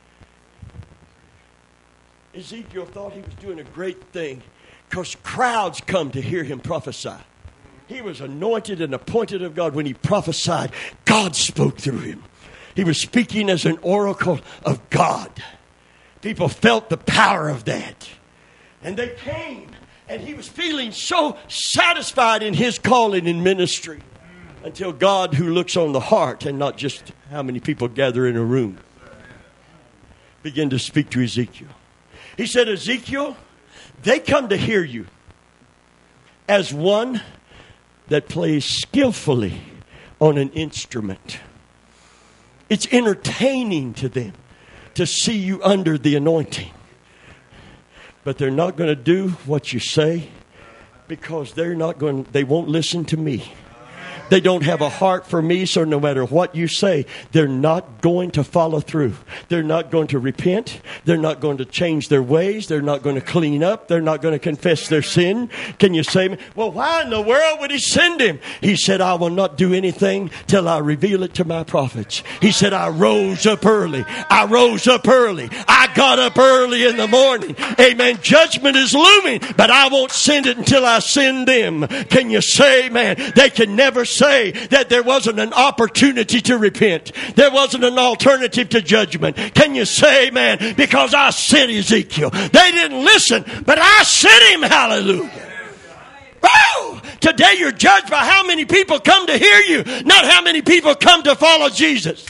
Ezekiel thought he was doing a great thing because crowds come to hear him prophesy. He was anointed and appointed of God. When he prophesied, God spoke through him. He was speaking as an oracle of God. People felt the power of that. And they came. And he was feeling so satisfied in his calling in ministry until God, who looks on the heart and not just how many people gather in a room, began to speak to Ezekiel. He said, Ezekiel, they come to hear you as one that plays skillfully on an instrument. It's entertaining to them to see you under the anointing. But they're not going to do what you say because they're not going. They won't listen to me. They don't have a heart for me, so no matter what you say, they're not going to follow through. They're not going to repent. They're not going to change their ways. They're not going to clean up. They're not going to confess their sin. Can you say, well, why in the world would He send him? He said, I will not do anything till I reveal it to my prophets. He said, I rose up early. I rose up early. I got up early in the morning. Amen. Judgment is looming, but I won't send it until I send them. Can you say, man, they can never say that there wasn't an opportunity to repent. There wasn't an alternative to judgment. Can you say, man, because I sent Ezekiel. They didn't listen, but I sent him. Hallelujah. Oh, today you're judged by how many people come to hear you, not how many people come to follow Jesus.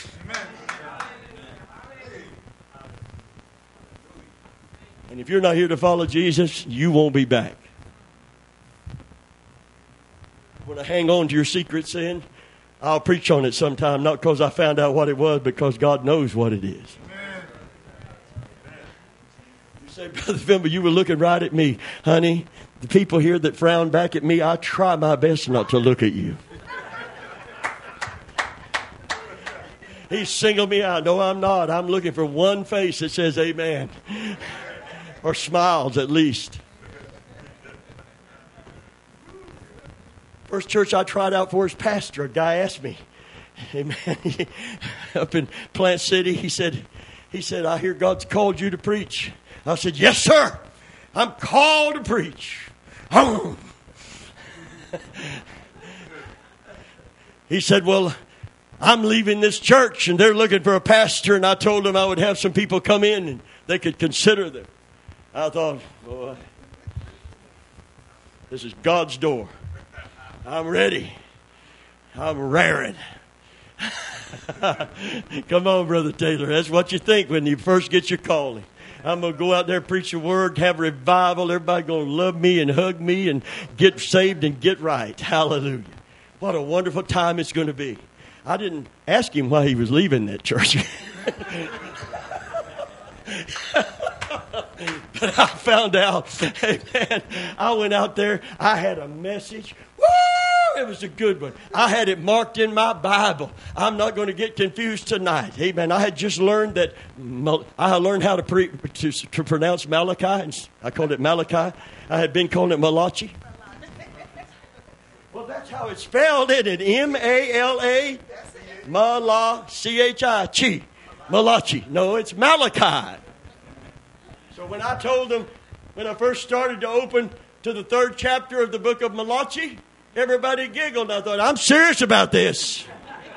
And if you're not here to follow Jesus, you won't be back. When I hang on to your secret sin, I'll preach on it sometime, not because I found out what it was, because God knows what it is. Amen. You say, Brother Fimble, you were looking right at me. Honey, the people here that frown back at me, I try my best not to look at you. He singled me out. No, I'm not. I'm looking for one face that says amen. Or smiles at least. First church I tried out for as pastor, a guy asked me, amen, up in Plant City, he said, he said, I hear God's called you to preach. I said, yes, sir. I'm called to preach. He said, well, I'm leaving this church and they're looking for a pastor, and I told them I would have some people come in and they could consider them. I thought, boy, this is God's door. I'm ready. I'm raring. Come on, Brother Taylor. That's what you think when you first get your calling. I'm going to go out there, preach the word, have revival. Everybody going to love me and hug me and get saved and get right. Hallelujah. What a wonderful time it's going to be. I didn't ask him why he was leaving that church. But I found out, hey man, I went out there, I had a message. Woo! It was a good one. I had it marked in my Bible. I'm not going to get confused tonight. Hey man, I had just learned that, I had learned how to, pre, to, to pronounce Malachi, and I called it Malachi. I had been calling it Malachi. Well, that's how it's spelled, isn't it? M A L A Malachi, C H I, Chi. Malachi. No, it's Malachi. So when I told them, when I first started to open to the third chapter of the book of Malachi, everybody giggled. I thought, I'm serious about this.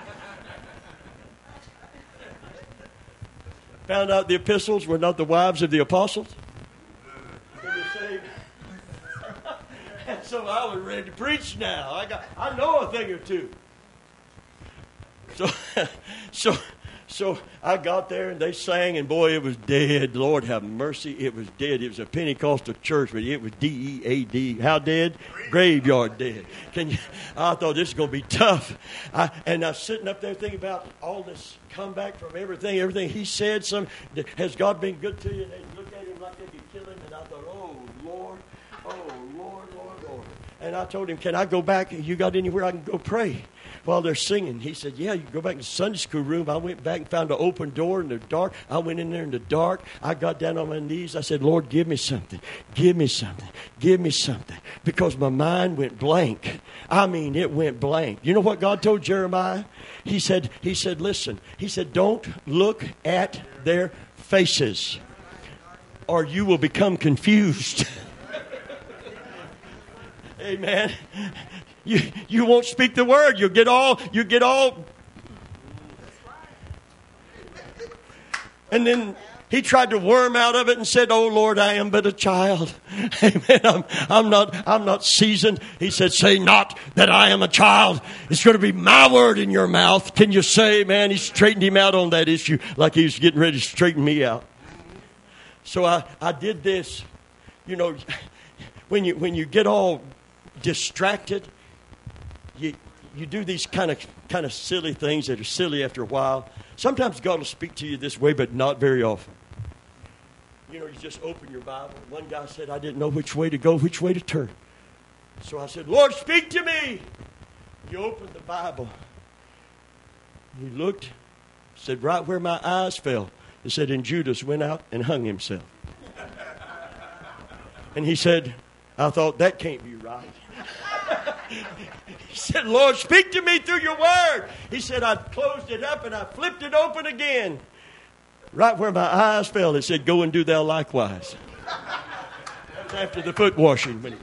Found out the epistles were not the wives of the apostles. And so I was ready to preach now. I got, I know a thing or two. So, so, so I got there and they sang, and boy, it was dead. Lord have mercy, it was dead. It was a Pentecostal church, but it was D E A D. How dead? Graveyard dead. Can you? I thought this is going to be tough. I, and I was sitting up there thinking about all this comeback from everything, everything he said. Some has God been good to you? And they look at him like they could kill him, and I thought, oh Lord, oh Lord, Lord, Lord. And I told him, can I go back? You got anywhere I can go pray while they're singing? He said, yeah, you can go back in the Sunday school room. I went back and found an open door in the dark. I went in there in the dark. I got down on my knees. I said, Lord, give me something. Give me something. Give me something. Because my mind went blank. I mean, it went blank. You know what God told Jeremiah? He said, he said, listen. He said, don't look at their faces, or you will become confused. Amen. You you won't speak the word. You'll get all you get all. And then he tried to worm out of it and said, "Oh Lord, I am but a child. Amen. I'm I'm not I'm not seasoned." He said, "Say not that I am a child. It's going to be my word in your mouth." Can you say, man? He straightened him out on that issue like he was getting ready to straighten me out. So I I did this. You know, when you when you get all distracted, you you do these kind of kind of silly things that are silly after a while. Sometimes God will speak to you this way, but not very often. You know, you just open your Bible. One guy said, I didn't know which way to go, which way to turn. So I said, Lord, speak to me. You opened the Bible. He looked, said, right where my eyes fell. It said, and Judas went out and hung himself. And he said, I thought, that can't be right. He said, Lord, speak to me through your word. He said, I closed it up and I flipped it open again. Right where my eyes fell, it said, go and do thou likewise. That was after the foot washing. When he,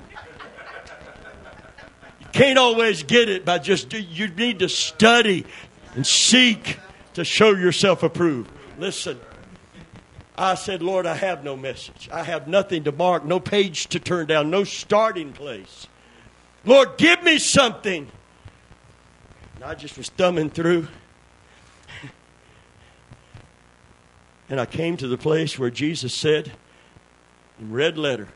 you can't always get it by just, you need to study and seek to show yourself approved. Listen. I said, Lord, I have no message. I have nothing to mark, no page to turn down, no starting place. Lord, give me something. And I just was thumbing through. And I came to the place where Jesus said, in red letter,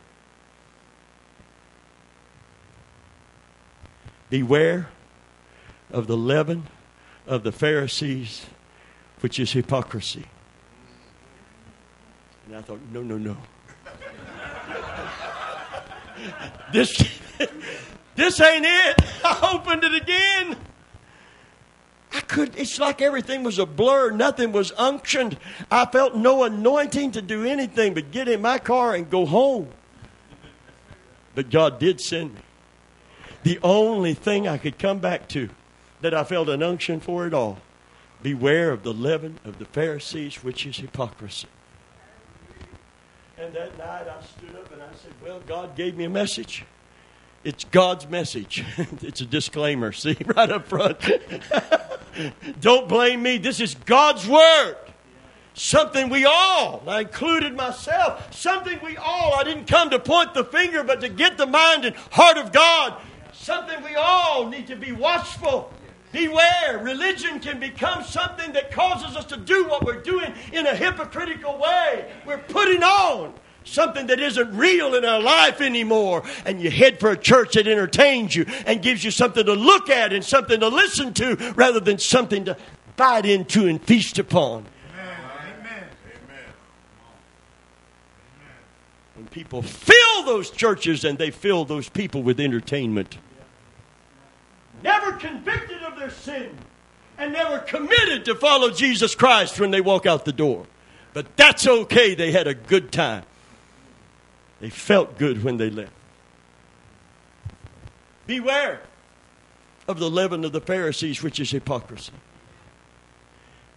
beware of the leaven of the Pharisees, which is hypocrisy. And I thought, no, no, no. This, this ain't it. I opened it again. I could, it's like everything was a blur. Nothing was unctioned. I felt no anointing to do anything but get in my car and go home. But God did send me. The only thing I could come back to that I felt an unction for it all. Beware of the leaven of the Pharisees, which is hypocrisy. And that night I stood up and I said, well, God gave me a message. It's God's message. It's a disclaimer, see, right up front. Don't blame me. This is God's word. Something we all, I included myself, something we all, I didn't come to point the finger, but to get the mind and heart of God. Something we all need to be watchful. Beware. Religion can become something that causes us to do what we're doing in a hypocritical way. We're putting on something that isn't real in our life anymore. And you head for a church that entertains you and gives you something to look at and something to listen to rather than something to bite into and feast upon. Amen. When people fill those churches and they fill those people with entertainment. Never convicted of their sin and never committed to follow Jesus Christ when they walk out the door. But that's okay. They had a good time. They felt good when they left. Beware of the leaven of the Pharisees, which is hypocrisy.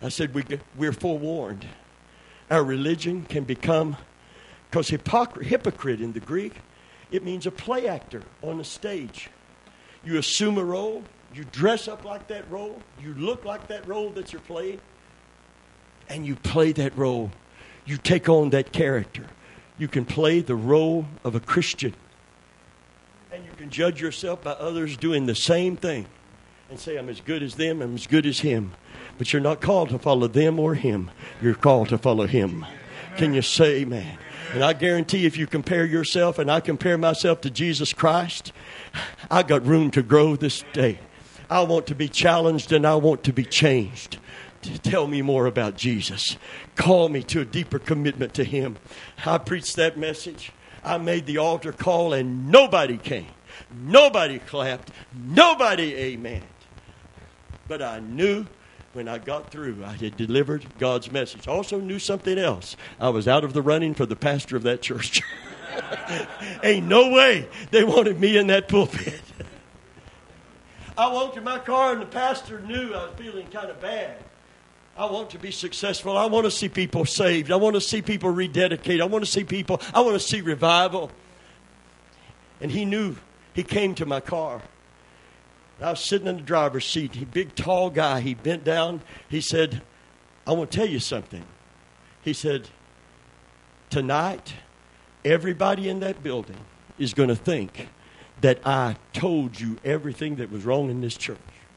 I said, we, we're forewarned. Our religion can become, because hypocr- hypocrite in the Greek, it means a play actor on a stage. You assume a role, you dress up like that role, you look like that role that you're playing, and you play that role. You take on that character. You can play the role of a Christian. And you can judge yourself by others doing the same thing and say, I'm as good as them, I'm as good as him. But you're not called to follow them or him. You're called to follow him. Can you say amen? And I guarantee if you compare yourself and I compare myself to Jesus Christ, I got room to grow this day. I want to be challenged and I want to be changed. Tell me more about Jesus. Call me to a deeper commitment to him. I preached that message. I made the altar call and nobody came. Nobody clapped. Nobody amened. But I knew when I got through, I had delivered God's message. I also knew something else. I was out of the running for the pastor of that church. Ain't no way they wanted me in that pulpit. I walked in my car and the pastor knew I was feeling kind of bad. I want to be successful. I want to see people saved. I want to see people rededicated. I want to see people, I want to see revival. And he knew. He came to my car. I was sitting in the driver's seat. He big, tall guy. He bent down. He said, I want to tell you something. He said, tonight, everybody in that building is going to think that I told you everything that was wrong in this church.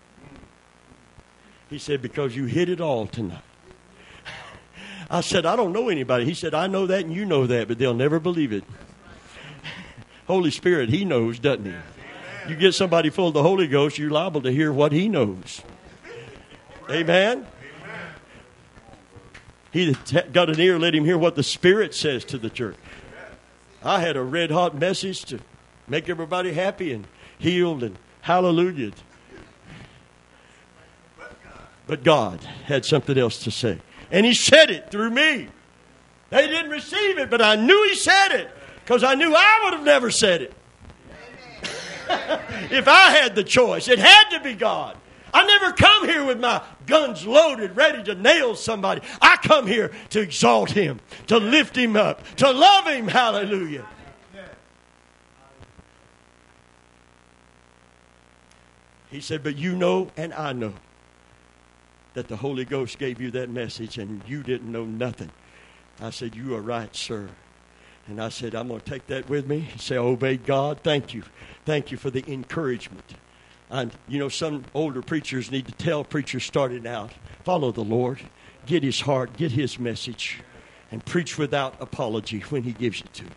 He said, because you hit it all tonight. I said, I don't know anybody. He said, I know that and you know that, but they'll never believe it. Holy Spirit, he knows, doesn't he? You get somebody full of the Holy Ghost, you're liable to hear what he knows. Amen? He that got an ear, let him hear what the Spirit says to the church. I had a red hot message to make everybody happy and healed and hallelujah. But God had something else to say. And he said it through me. They didn't receive it, but I knew he said it. Because I knew I would have never said it. If I had the choice, it had to be God. I never come here with my guns loaded, ready to nail somebody. I come here to exalt him, to lift him up, to love him. Hallelujah. He said, but you know and I know that the Holy Ghost gave you that message and you didn't know nothing. I said, you are right, sir. And I said, I'm going to take that with me. He said, obey God. Thank you. Thank you for the encouragement. And, you know, some older preachers need to tell preachers starting out, follow the Lord, get his heart, get his message, and preach without apology when he gives it to you.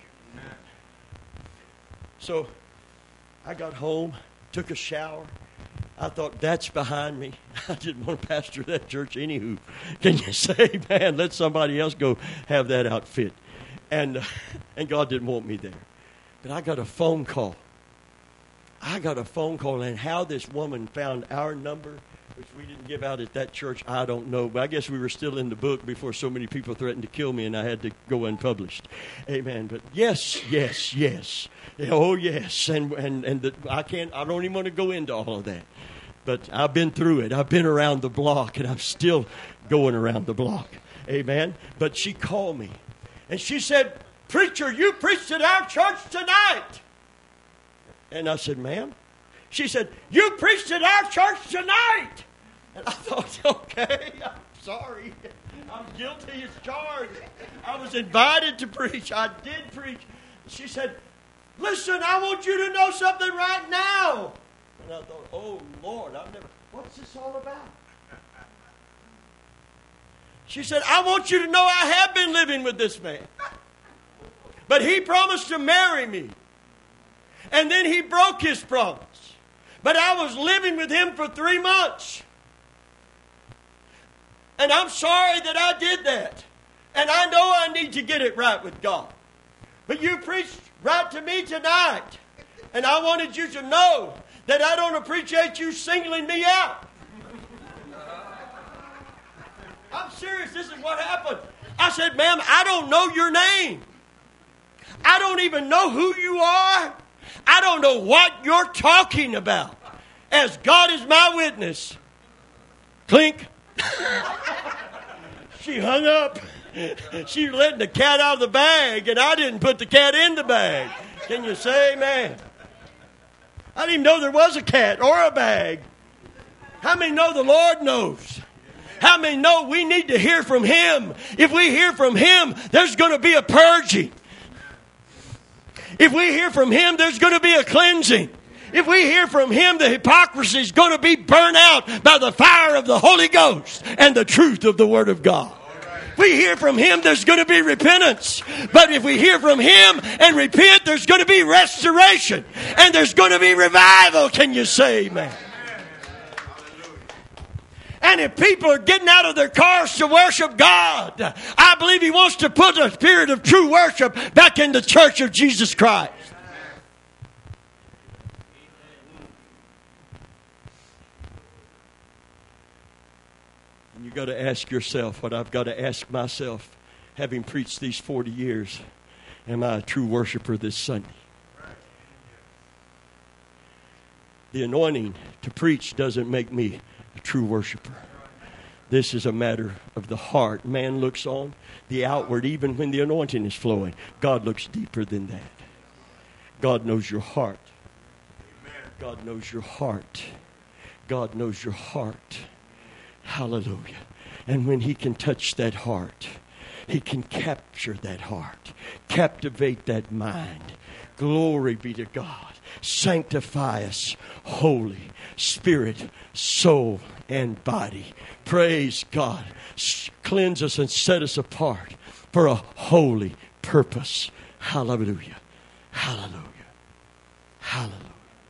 So I got home, took a shower. I thought, that's behind me. I didn't want to pastor that church anywho. Can you say, man, let somebody else go have that outfit. And, uh, and God didn't want me there. But I got a phone call. I got a phone call, and how this woman found our number, which we didn't give out at that church, I don't know. But I guess we were still in the book before so many people threatened to kill me, and I had to go unpublished. Amen. But yes, yes, yes. Oh, yes. And and and the, I can't. I don't even want to go into all of that. But I've been through it. I've been around the block, and I'm still going around the block. Amen. But she called me, and she said, "Preacher, you preached at our church tonight." And I said, ma'am? She said, you preached at our church tonight. And I thought, okay, I'm sorry. I'm guilty as charged. I was invited to preach. I did preach. She said, listen, I want you to know something right now. And I thought, oh, Lord, I've never, what's this all about? She said, I want you to know I have been living with this man. But he promised to marry me. And then he broke his promise. But I was living with him for three months. And I'm sorry that I did that. And I know I need to get it right with God. But you preached right to me tonight. And I wanted you to know that I don't appreciate you singling me out. I'm serious. This is what happened. I said, ma'am, I don't know your name. I don't even know who you are. I don't know what you're talking about. As God is my witness. Clink. She hung up. She's letting the cat out of the bag, and I didn't put the cat in the bag. Can you say amen? I didn't even know there was a cat or a bag. How many know the Lord knows? How many know we need to hear from Him? If we hear from Him, there's going to be a purging. If we hear from Him, there's going to be a cleansing. If we hear from Him, the hypocrisy is going to be burnt out by the fire of the Holy Ghost and the truth of the Word of God. If we hear from Him, there's going to be repentance. But if we hear from Him and repent, there's going to be restoration. And there's going to be revival. Can you say amen? And if people are getting out of their cars to worship God, I believe He wants to put a spirit of true worship back in the church of Jesus Christ. And you got to ask yourself what I've got to ask myself, having preached these forty years. Am I a true worshiper this Sunday? The anointing to preach doesn't make me a true worshiper. This is a matter of the heart. Man looks on the outward, even when the anointing is flowing. God looks deeper than that. God knows your heart. God knows your heart. God knows your heart. Hallelujah. And when He can touch that heart, He can capture that heart, captivate that mind. Glory be to God. Sanctify us, holy, spirit, soul, and body. Praise God. Cleanse us and set us apart for a holy purpose. Hallelujah. Hallelujah. Hallelujah.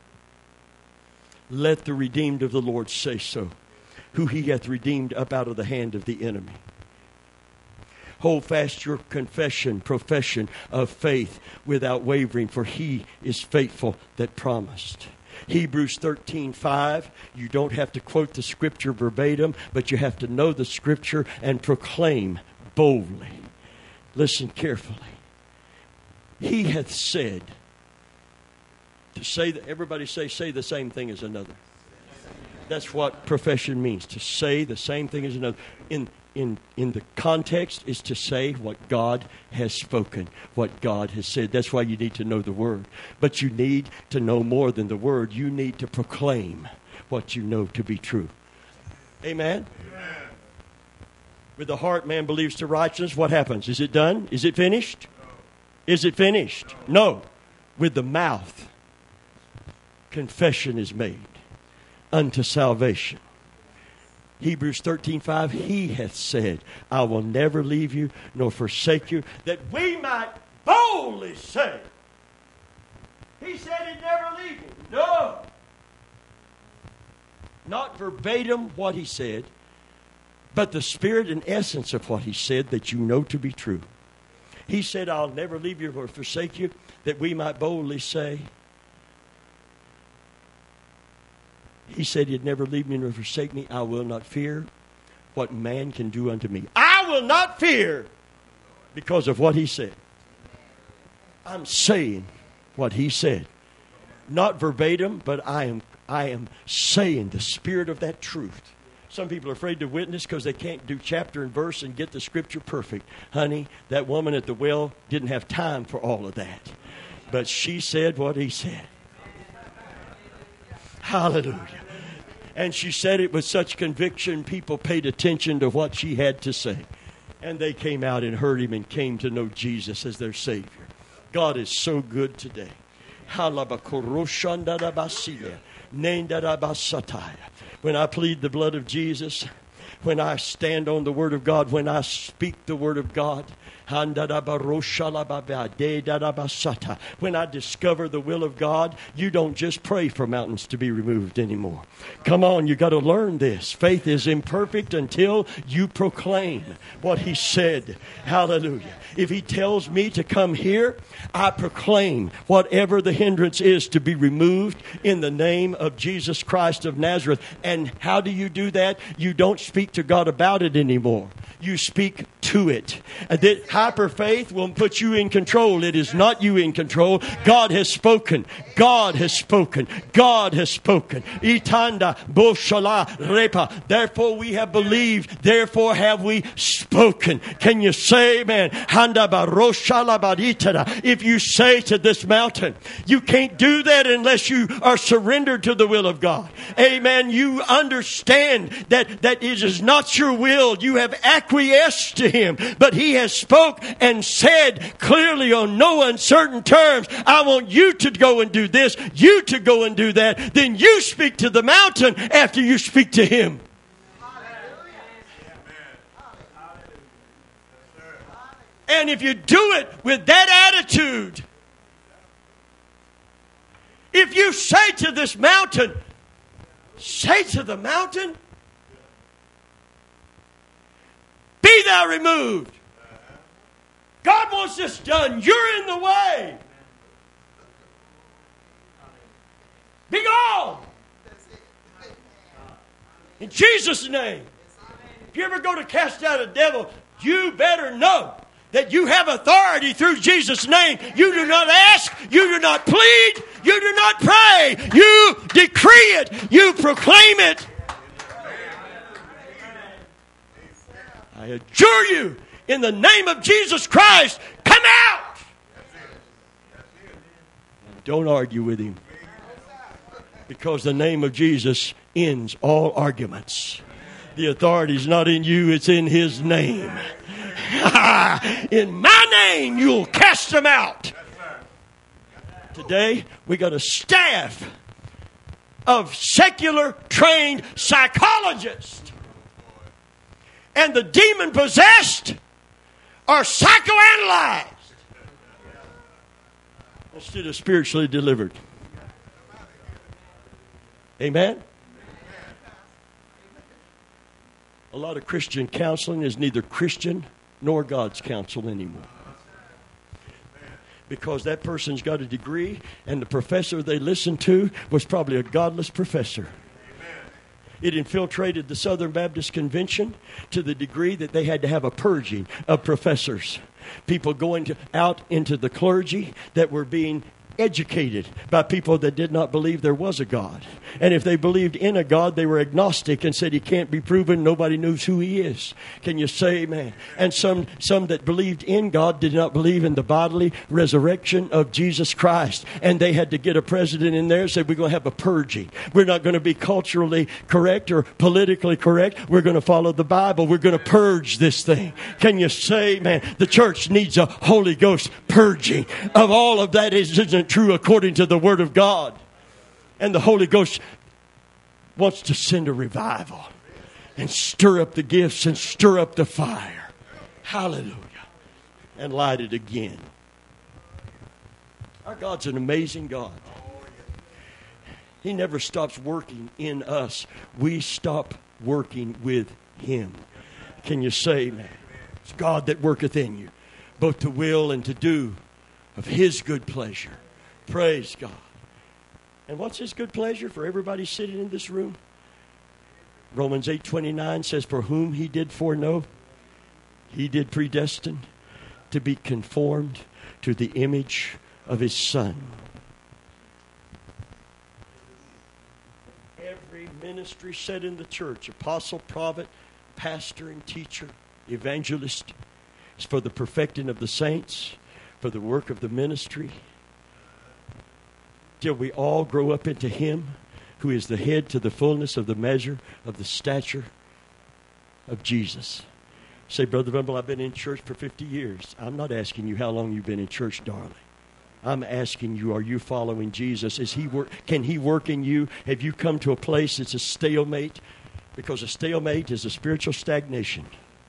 Let the redeemed of the Lord say so, who He hath redeemed up out of the hand of the enemy. Hold fast your confession, profession of faith without wavering, for He is faithful that promised. Hebrews thirteen five, you don't have to quote the Scripture verbatim, but you have to know the Scripture and proclaim boldly. Listen carefully. He hath said, to say that, everybody say, say the same thing as another. That's what profession means, to say the same thing as another. In In, in the context is to say what God has spoken, what God has said. That's why you need to know the Word. But you need to know more than the Word. You need to proclaim what you know to be true. Amen? Amen. With the heart man believes to righteousness. What happens? Is it done? Is it finished? No. Is it finished? No. With the mouth, confession is made unto salvation. Hebrews thirteen five, He hath said, I will never leave you nor forsake you, that we might boldly say. He said He'd never leave you. No. Not verbatim what He said, but the spirit and essence of what He said that you know to be true. He said, I'll never leave you nor forsake you, that we might boldly say. He said He'd never leave me nor forsake me. I will not fear what man can do unto me. I will not fear because of what He said. I'm saying what He said. Not verbatim, but I am I am saying the spirit of that truth. Some people are afraid to witness because they can't do chapter and verse and get the Scripture perfect. Honey, that woman at the well didn't have time for all of that. But she said what He said. Hallelujah. And she said it with such conviction, people paid attention to what she had to say. And they came out and heard Him and came to know Jesus as their Savior. God is so good today. When I plead the blood of Jesus, when I stand on the Word of God, when I speak the Word of God, when I discover the will of God, you don't just pray for mountains to be removed anymore. Come on, you got to learn this. Faith is imperfect until you proclaim what He said. Hallelujah. If He tells me to come here, I proclaim whatever the hindrance is to be removed in the name of Jesus Christ of Nazareth. And how do you do that? You don't speak to God about it anymore. You speak to it. And that hyper faith will put you in control. It is not you in control. God has spoken. God has spoken. God has spoken. Itanda boshala repa. Therefore we have believed. Therefore have we spoken. Can you say, man? Handa baroshala baritara. If you say to this mountain, you can't do that unless you are surrendered to the will of God. Amen. You understand that that it is not your will. You have acquiesced to Him, but He has spoke and said clearly on no uncertain terms, I want you to go and do this, you to go and do that. Then you speak to the mountain after you speak to Him. And if you do it with that attitude, if you say to this mountain, say to the mountain, be thou removed. God wants this done. You're in the way. Be gone. In Jesus' name. If you ever go to cast out a devil, you better know that you have authority through Jesus' name. You do not ask. You do not plead. You do not pray. You decree it. You proclaim it. I adjure you in the name of Jesus Christ, come out. Don't argue with him, because the name of Jesus ends all arguments. The authority is not in you, it's in His name. In my name, you'll cast them out. Today, we got a staff of secular trained psychologists. And the demon-possessed are psychoanalyzed instead of spiritually delivered. Amen? A lot of Christian counseling is neither Christian nor God's counsel anymore. Because that person's got a degree, and the professor they listened to was probably a godless professor. It infiltrated the Southern Baptist Convention to the degree that they had to have a purging of professors. People going to, out into the clergy that were being educated by people that did not believe there was a God. And if they believed in a God, they were agnostic and said He can't be proven. Nobody knows who He is. Can you say amen? And some, some that believed in God did not believe in the bodily resurrection of Jesus Christ. And they had to get a president in there and say, we're going to have a purging. We're not going to be culturally correct or politically correct. We're going to follow the Bible. We're going to purge this thing. Can you say, man, the church needs a Holy Ghost purging of all of that isn't true according to the Word of God. And the Holy Ghost wants to send a revival and stir up the gifts and stir up the fire. Hallelujah. And light it again. Our God's an amazing God. He never stops working in us. We stop working with Him. Can you say, man? It's God that worketh in you, both to will and to do of His good pleasure. Praise God. And what's His good pleasure for everybody sitting in this room? Romans eight twenty-nine says, for whom He did foreknow, He did predestine to be conformed to the image of His Son. Every ministry set in the church, apostle, prophet, pastor, and teacher, evangelist, is for the perfecting of the saints, for the work of the ministry, till we all grow up into Him who is the head to the fullness of the measure of the stature of Jesus. Say, Brother Bumble, I've been in church for fifty years. I'm not asking you how long you've been in church, darling. I'm asking you, are you following Jesus? Is he work? Can He work in you? Have you come to a place that's a stalemate? Because a stalemate is a spiritual stagnation.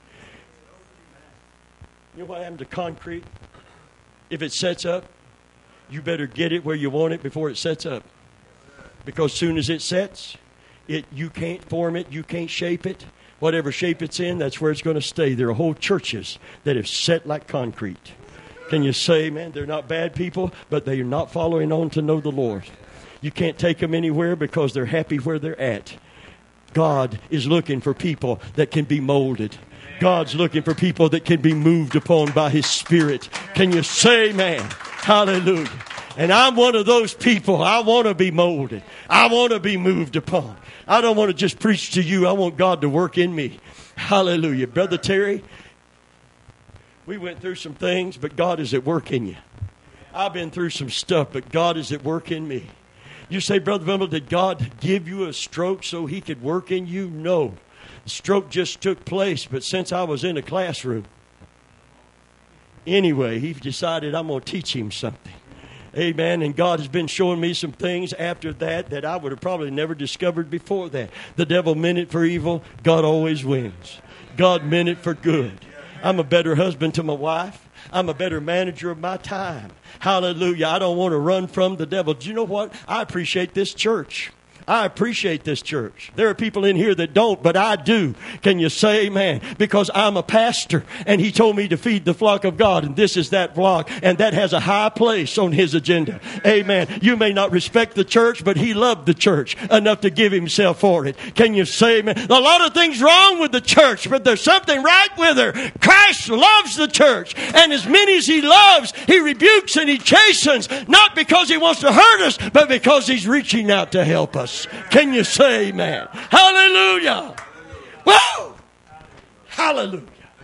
You know what happened to concrete? If it sets up, you better get it where you want it before it sets up. Because soon as it sets, it you can't form it, you can't shape it. Whatever shape it's in, that's where it's going to stay. There are whole churches that have set like concrete. Can you say, man, they're not bad people, but they are not following on to know the Lord. You can't take them anywhere because they're happy where they're at. God is looking for people that can be molded. God's looking for people that can be moved upon by His Spirit. Can you say amen? Hallelujah. And I'm one of those people. I want to be molded. I want to be moved upon. I don't want to just preach to you. I want God to work in me. Hallelujah. Brother Terry, we went through some things, but God is at work in you. I've been through some stuff, but God is at work in me. You say, Brother Wendell, did God give you a stroke so He could work in you? No. The stroke just took place, but since I was in a classroom, anyway, He decided I'm going to teach him something. Amen. And God has been showing me some things after that that I would have probably never discovered before that. The devil meant it for evil. God always wins. God meant it for good. I'm a better husband to my wife. I'm a better manager of my time. Hallelujah. I don't want to run from the devil. Do you know what? I appreciate this church. I appreciate this church. There are people in here that don't, but I do. Can you say amen? Because I'm a pastor, and He told me to feed the flock of God, and this is that flock, and that has a high place on His agenda. Amen. You may not respect the church, but He loved the church enough to give Himself for it. Can you say amen? A lot of things wrong with the church, but there's something right with her. Christ loves the church, and as many as He loves, He rebukes and He chastens, not because He wants to hurt us, but because He's reaching out to help us. Can you say amen? Hallelujah. Whoa! Hallelujah.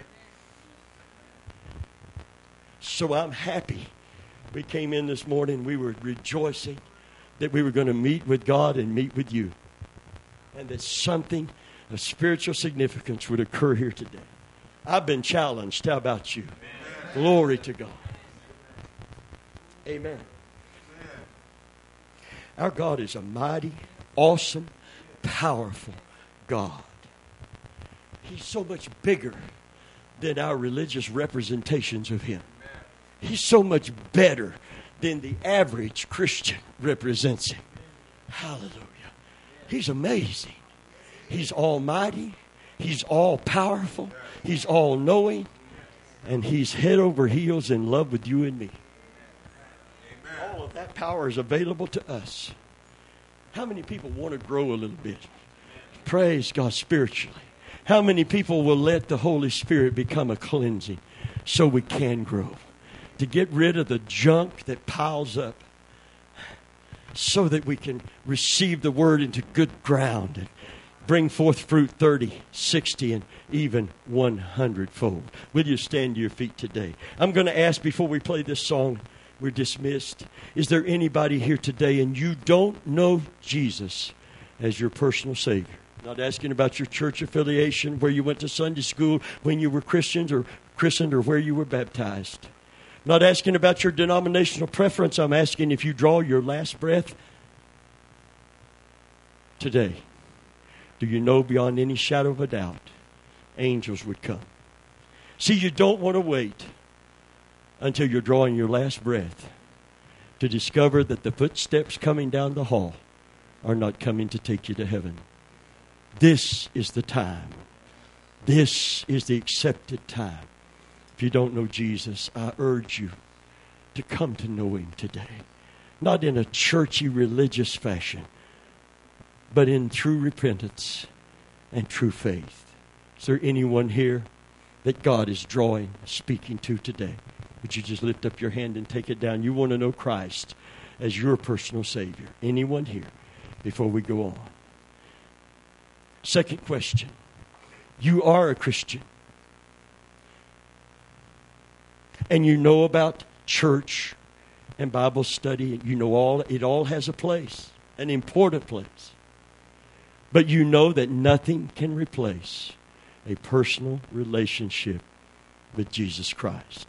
So I'm happy. We came in this morning. We were rejoicing that we were going to meet with God and meet with you. And that something of spiritual significance would occur here today. I've been challenged. How about you? Glory to God. Amen. Our God is a mighty, awesome, powerful God. He's so much bigger than our religious representations of Him. He's so much better than the average Christian represents Him. Hallelujah. He's amazing. He's almighty. He's all powerful. He's all knowing. And He's head over heels in love with you and me. All of that power is available to us. How many people want to grow a little bit? Praise God spiritually. How many people will let the Holy Spirit become a cleansing so we can grow? To get rid of the junk that piles up so that we can receive the Word into good ground and bring forth fruit thirty, sixty, and even one hundred fold. Will you stand to your feet today? I'm going to ask before we play this song, we're dismissed. Is there anybody here today and you don't know Jesus as your personal Savior? Not asking about your church affiliation, where you went to Sunday school, when you were Christians or christened, or where you were baptized. Not asking about your denominational preference. I'm asking if you draw your last breath today, do you know beyond any shadow of a doubt angels would come? See, you don't want to wait until you're drawing your last breath to discover that the footsteps coming down the hall are not coming to take you to heaven. This is the time. This is the accepted time. If you don't know Jesus, I urge you to come to know Him today. Not in a churchy religious fashion, but in true repentance and true faith. Is there anyone here that God is drawing, speaking to today? Would you just lift up your hand and take it down? You want to know Christ as your personal Savior. Anyone here before we go on? Second question. You are a Christian. And you know about church and Bible study. You know all it all has a place, an important place. But you know that nothing can replace a personal relationship with Jesus Christ.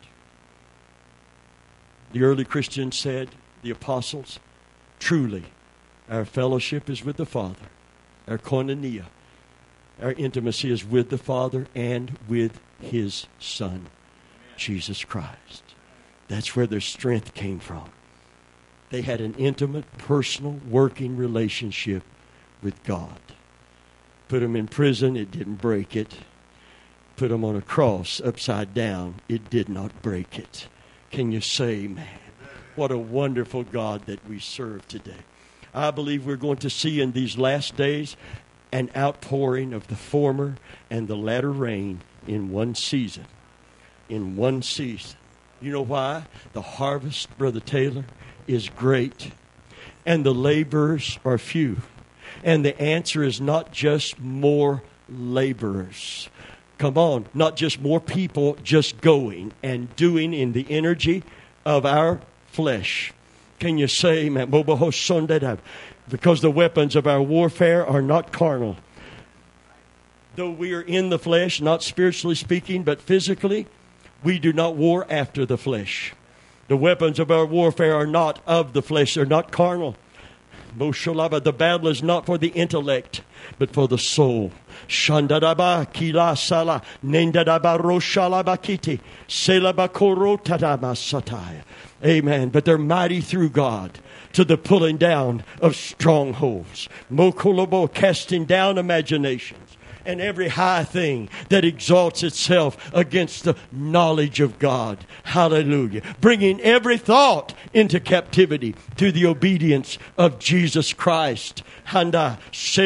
The early Christians said, the apostles, truly, our fellowship is with the Father. Our koinonia, our intimacy is with the Father and with His Son, Jesus Christ. That's where their strength came from. They had an intimate, personal, working relationship with God. Put them in prison, it didn't break it. Put them on a cross upside down, it did not break it. Can you say, man, what a wonderful God that we serve today. I believe we're going to see in these last days an outpouring of the former and the latter rain in one season. In one season. You know why? The harvest, Brother Taylor, is great. And the laborers are few. And the answer is not just more laborers. Come on, not just more people just going and doing in the energy of our flesh. Can you say, amen? Because the weapons of our warfare are not carnal. Though we are in the flesh, not spiritually speaking, but physically, we do not war after the flesh. The weapons of our warfare are not of the flesh. They're not carnal. The battle is not for the intellect, but for the soul. Shandaraba kila sala nendaraba roshalabakiti selabakorotarama sataya. Amen. But they're mighty through God to the pulling down of strongholds. Mokolobo, casting down imaginations. And every high thing that exalts itself against the knowledge of God. Hallelujah. Bringing every thought into captivity to the obedience of Jesus Christ. Handa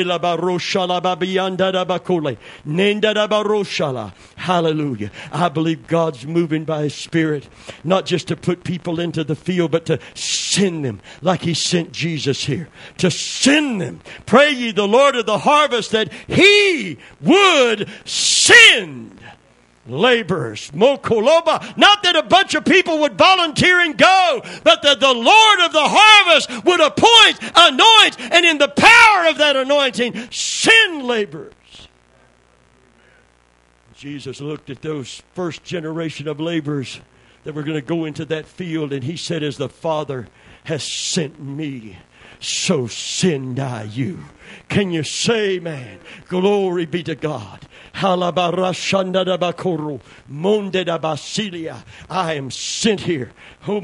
Hallelujah. I believe God's moving by His Spirit, not just to put people into the field, but to send them like He sent Jesus here. To send them. Pray ye the Lord of the harvest that He would send laborers. Mokoloba. Not that a bunch of people would volunteer and go, but that the Lord of the harvest would appoint, anoint, and in the power of that anointing, send laborers. Jesus looked at those first generation of laborers that were going to go into that field, and He said, as the Father has sent me, so send I you. Can you say, man? Glory be to God. I am sent here. You're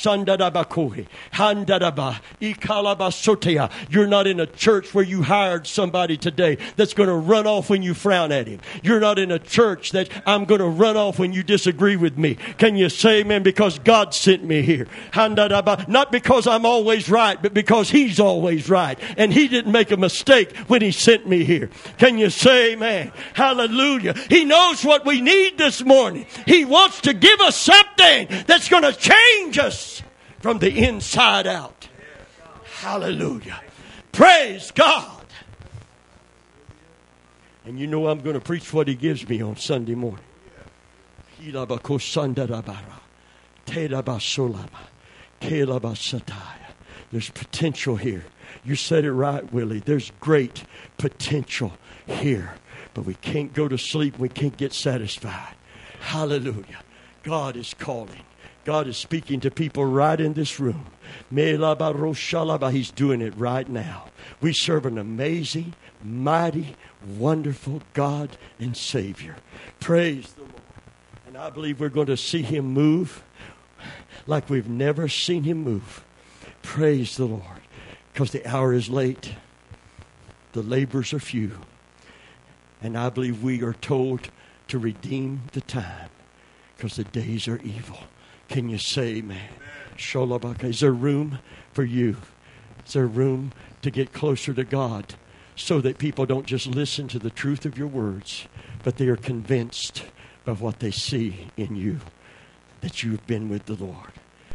not in a church where you hired somebody today that's going to run off when you frown at him. You're not in a church that I'm going to run off when you disagree with me. Can you say, man, because God sent me here? Not because I'm always right, but because He's always right. And He didn't make a mistake when He sent me here. Can you say, man? Hallelujah. He knows what we need this morning. He wants to give us something that's going to change us from the inside out. Hallelujah. Praise God. And you know I'm going to preach what He gives me on Sunday morning. There's potential here. You said it right, Willie. There's great potential here. But we can't go to sleep. We can't get satisfied. Hallelujah. God is calling. God is speaking to people right in this room. He's doing it right now. We serve an amazing, mighty, wonderful God and Savior. Praise the Lord. And I believe we're going to see Him move like we've never seen Him move. Praise the Lord. Because the hour is late. The labors are few. And I believe we are told to redeem the time. Because the days are evil. Can you say amen? Sholabaka. Is there room for you? Is there room to get closer to God? So that people don't just listen to the truth of your words. But they are convinced by what they see in you. That you've been with the Lord.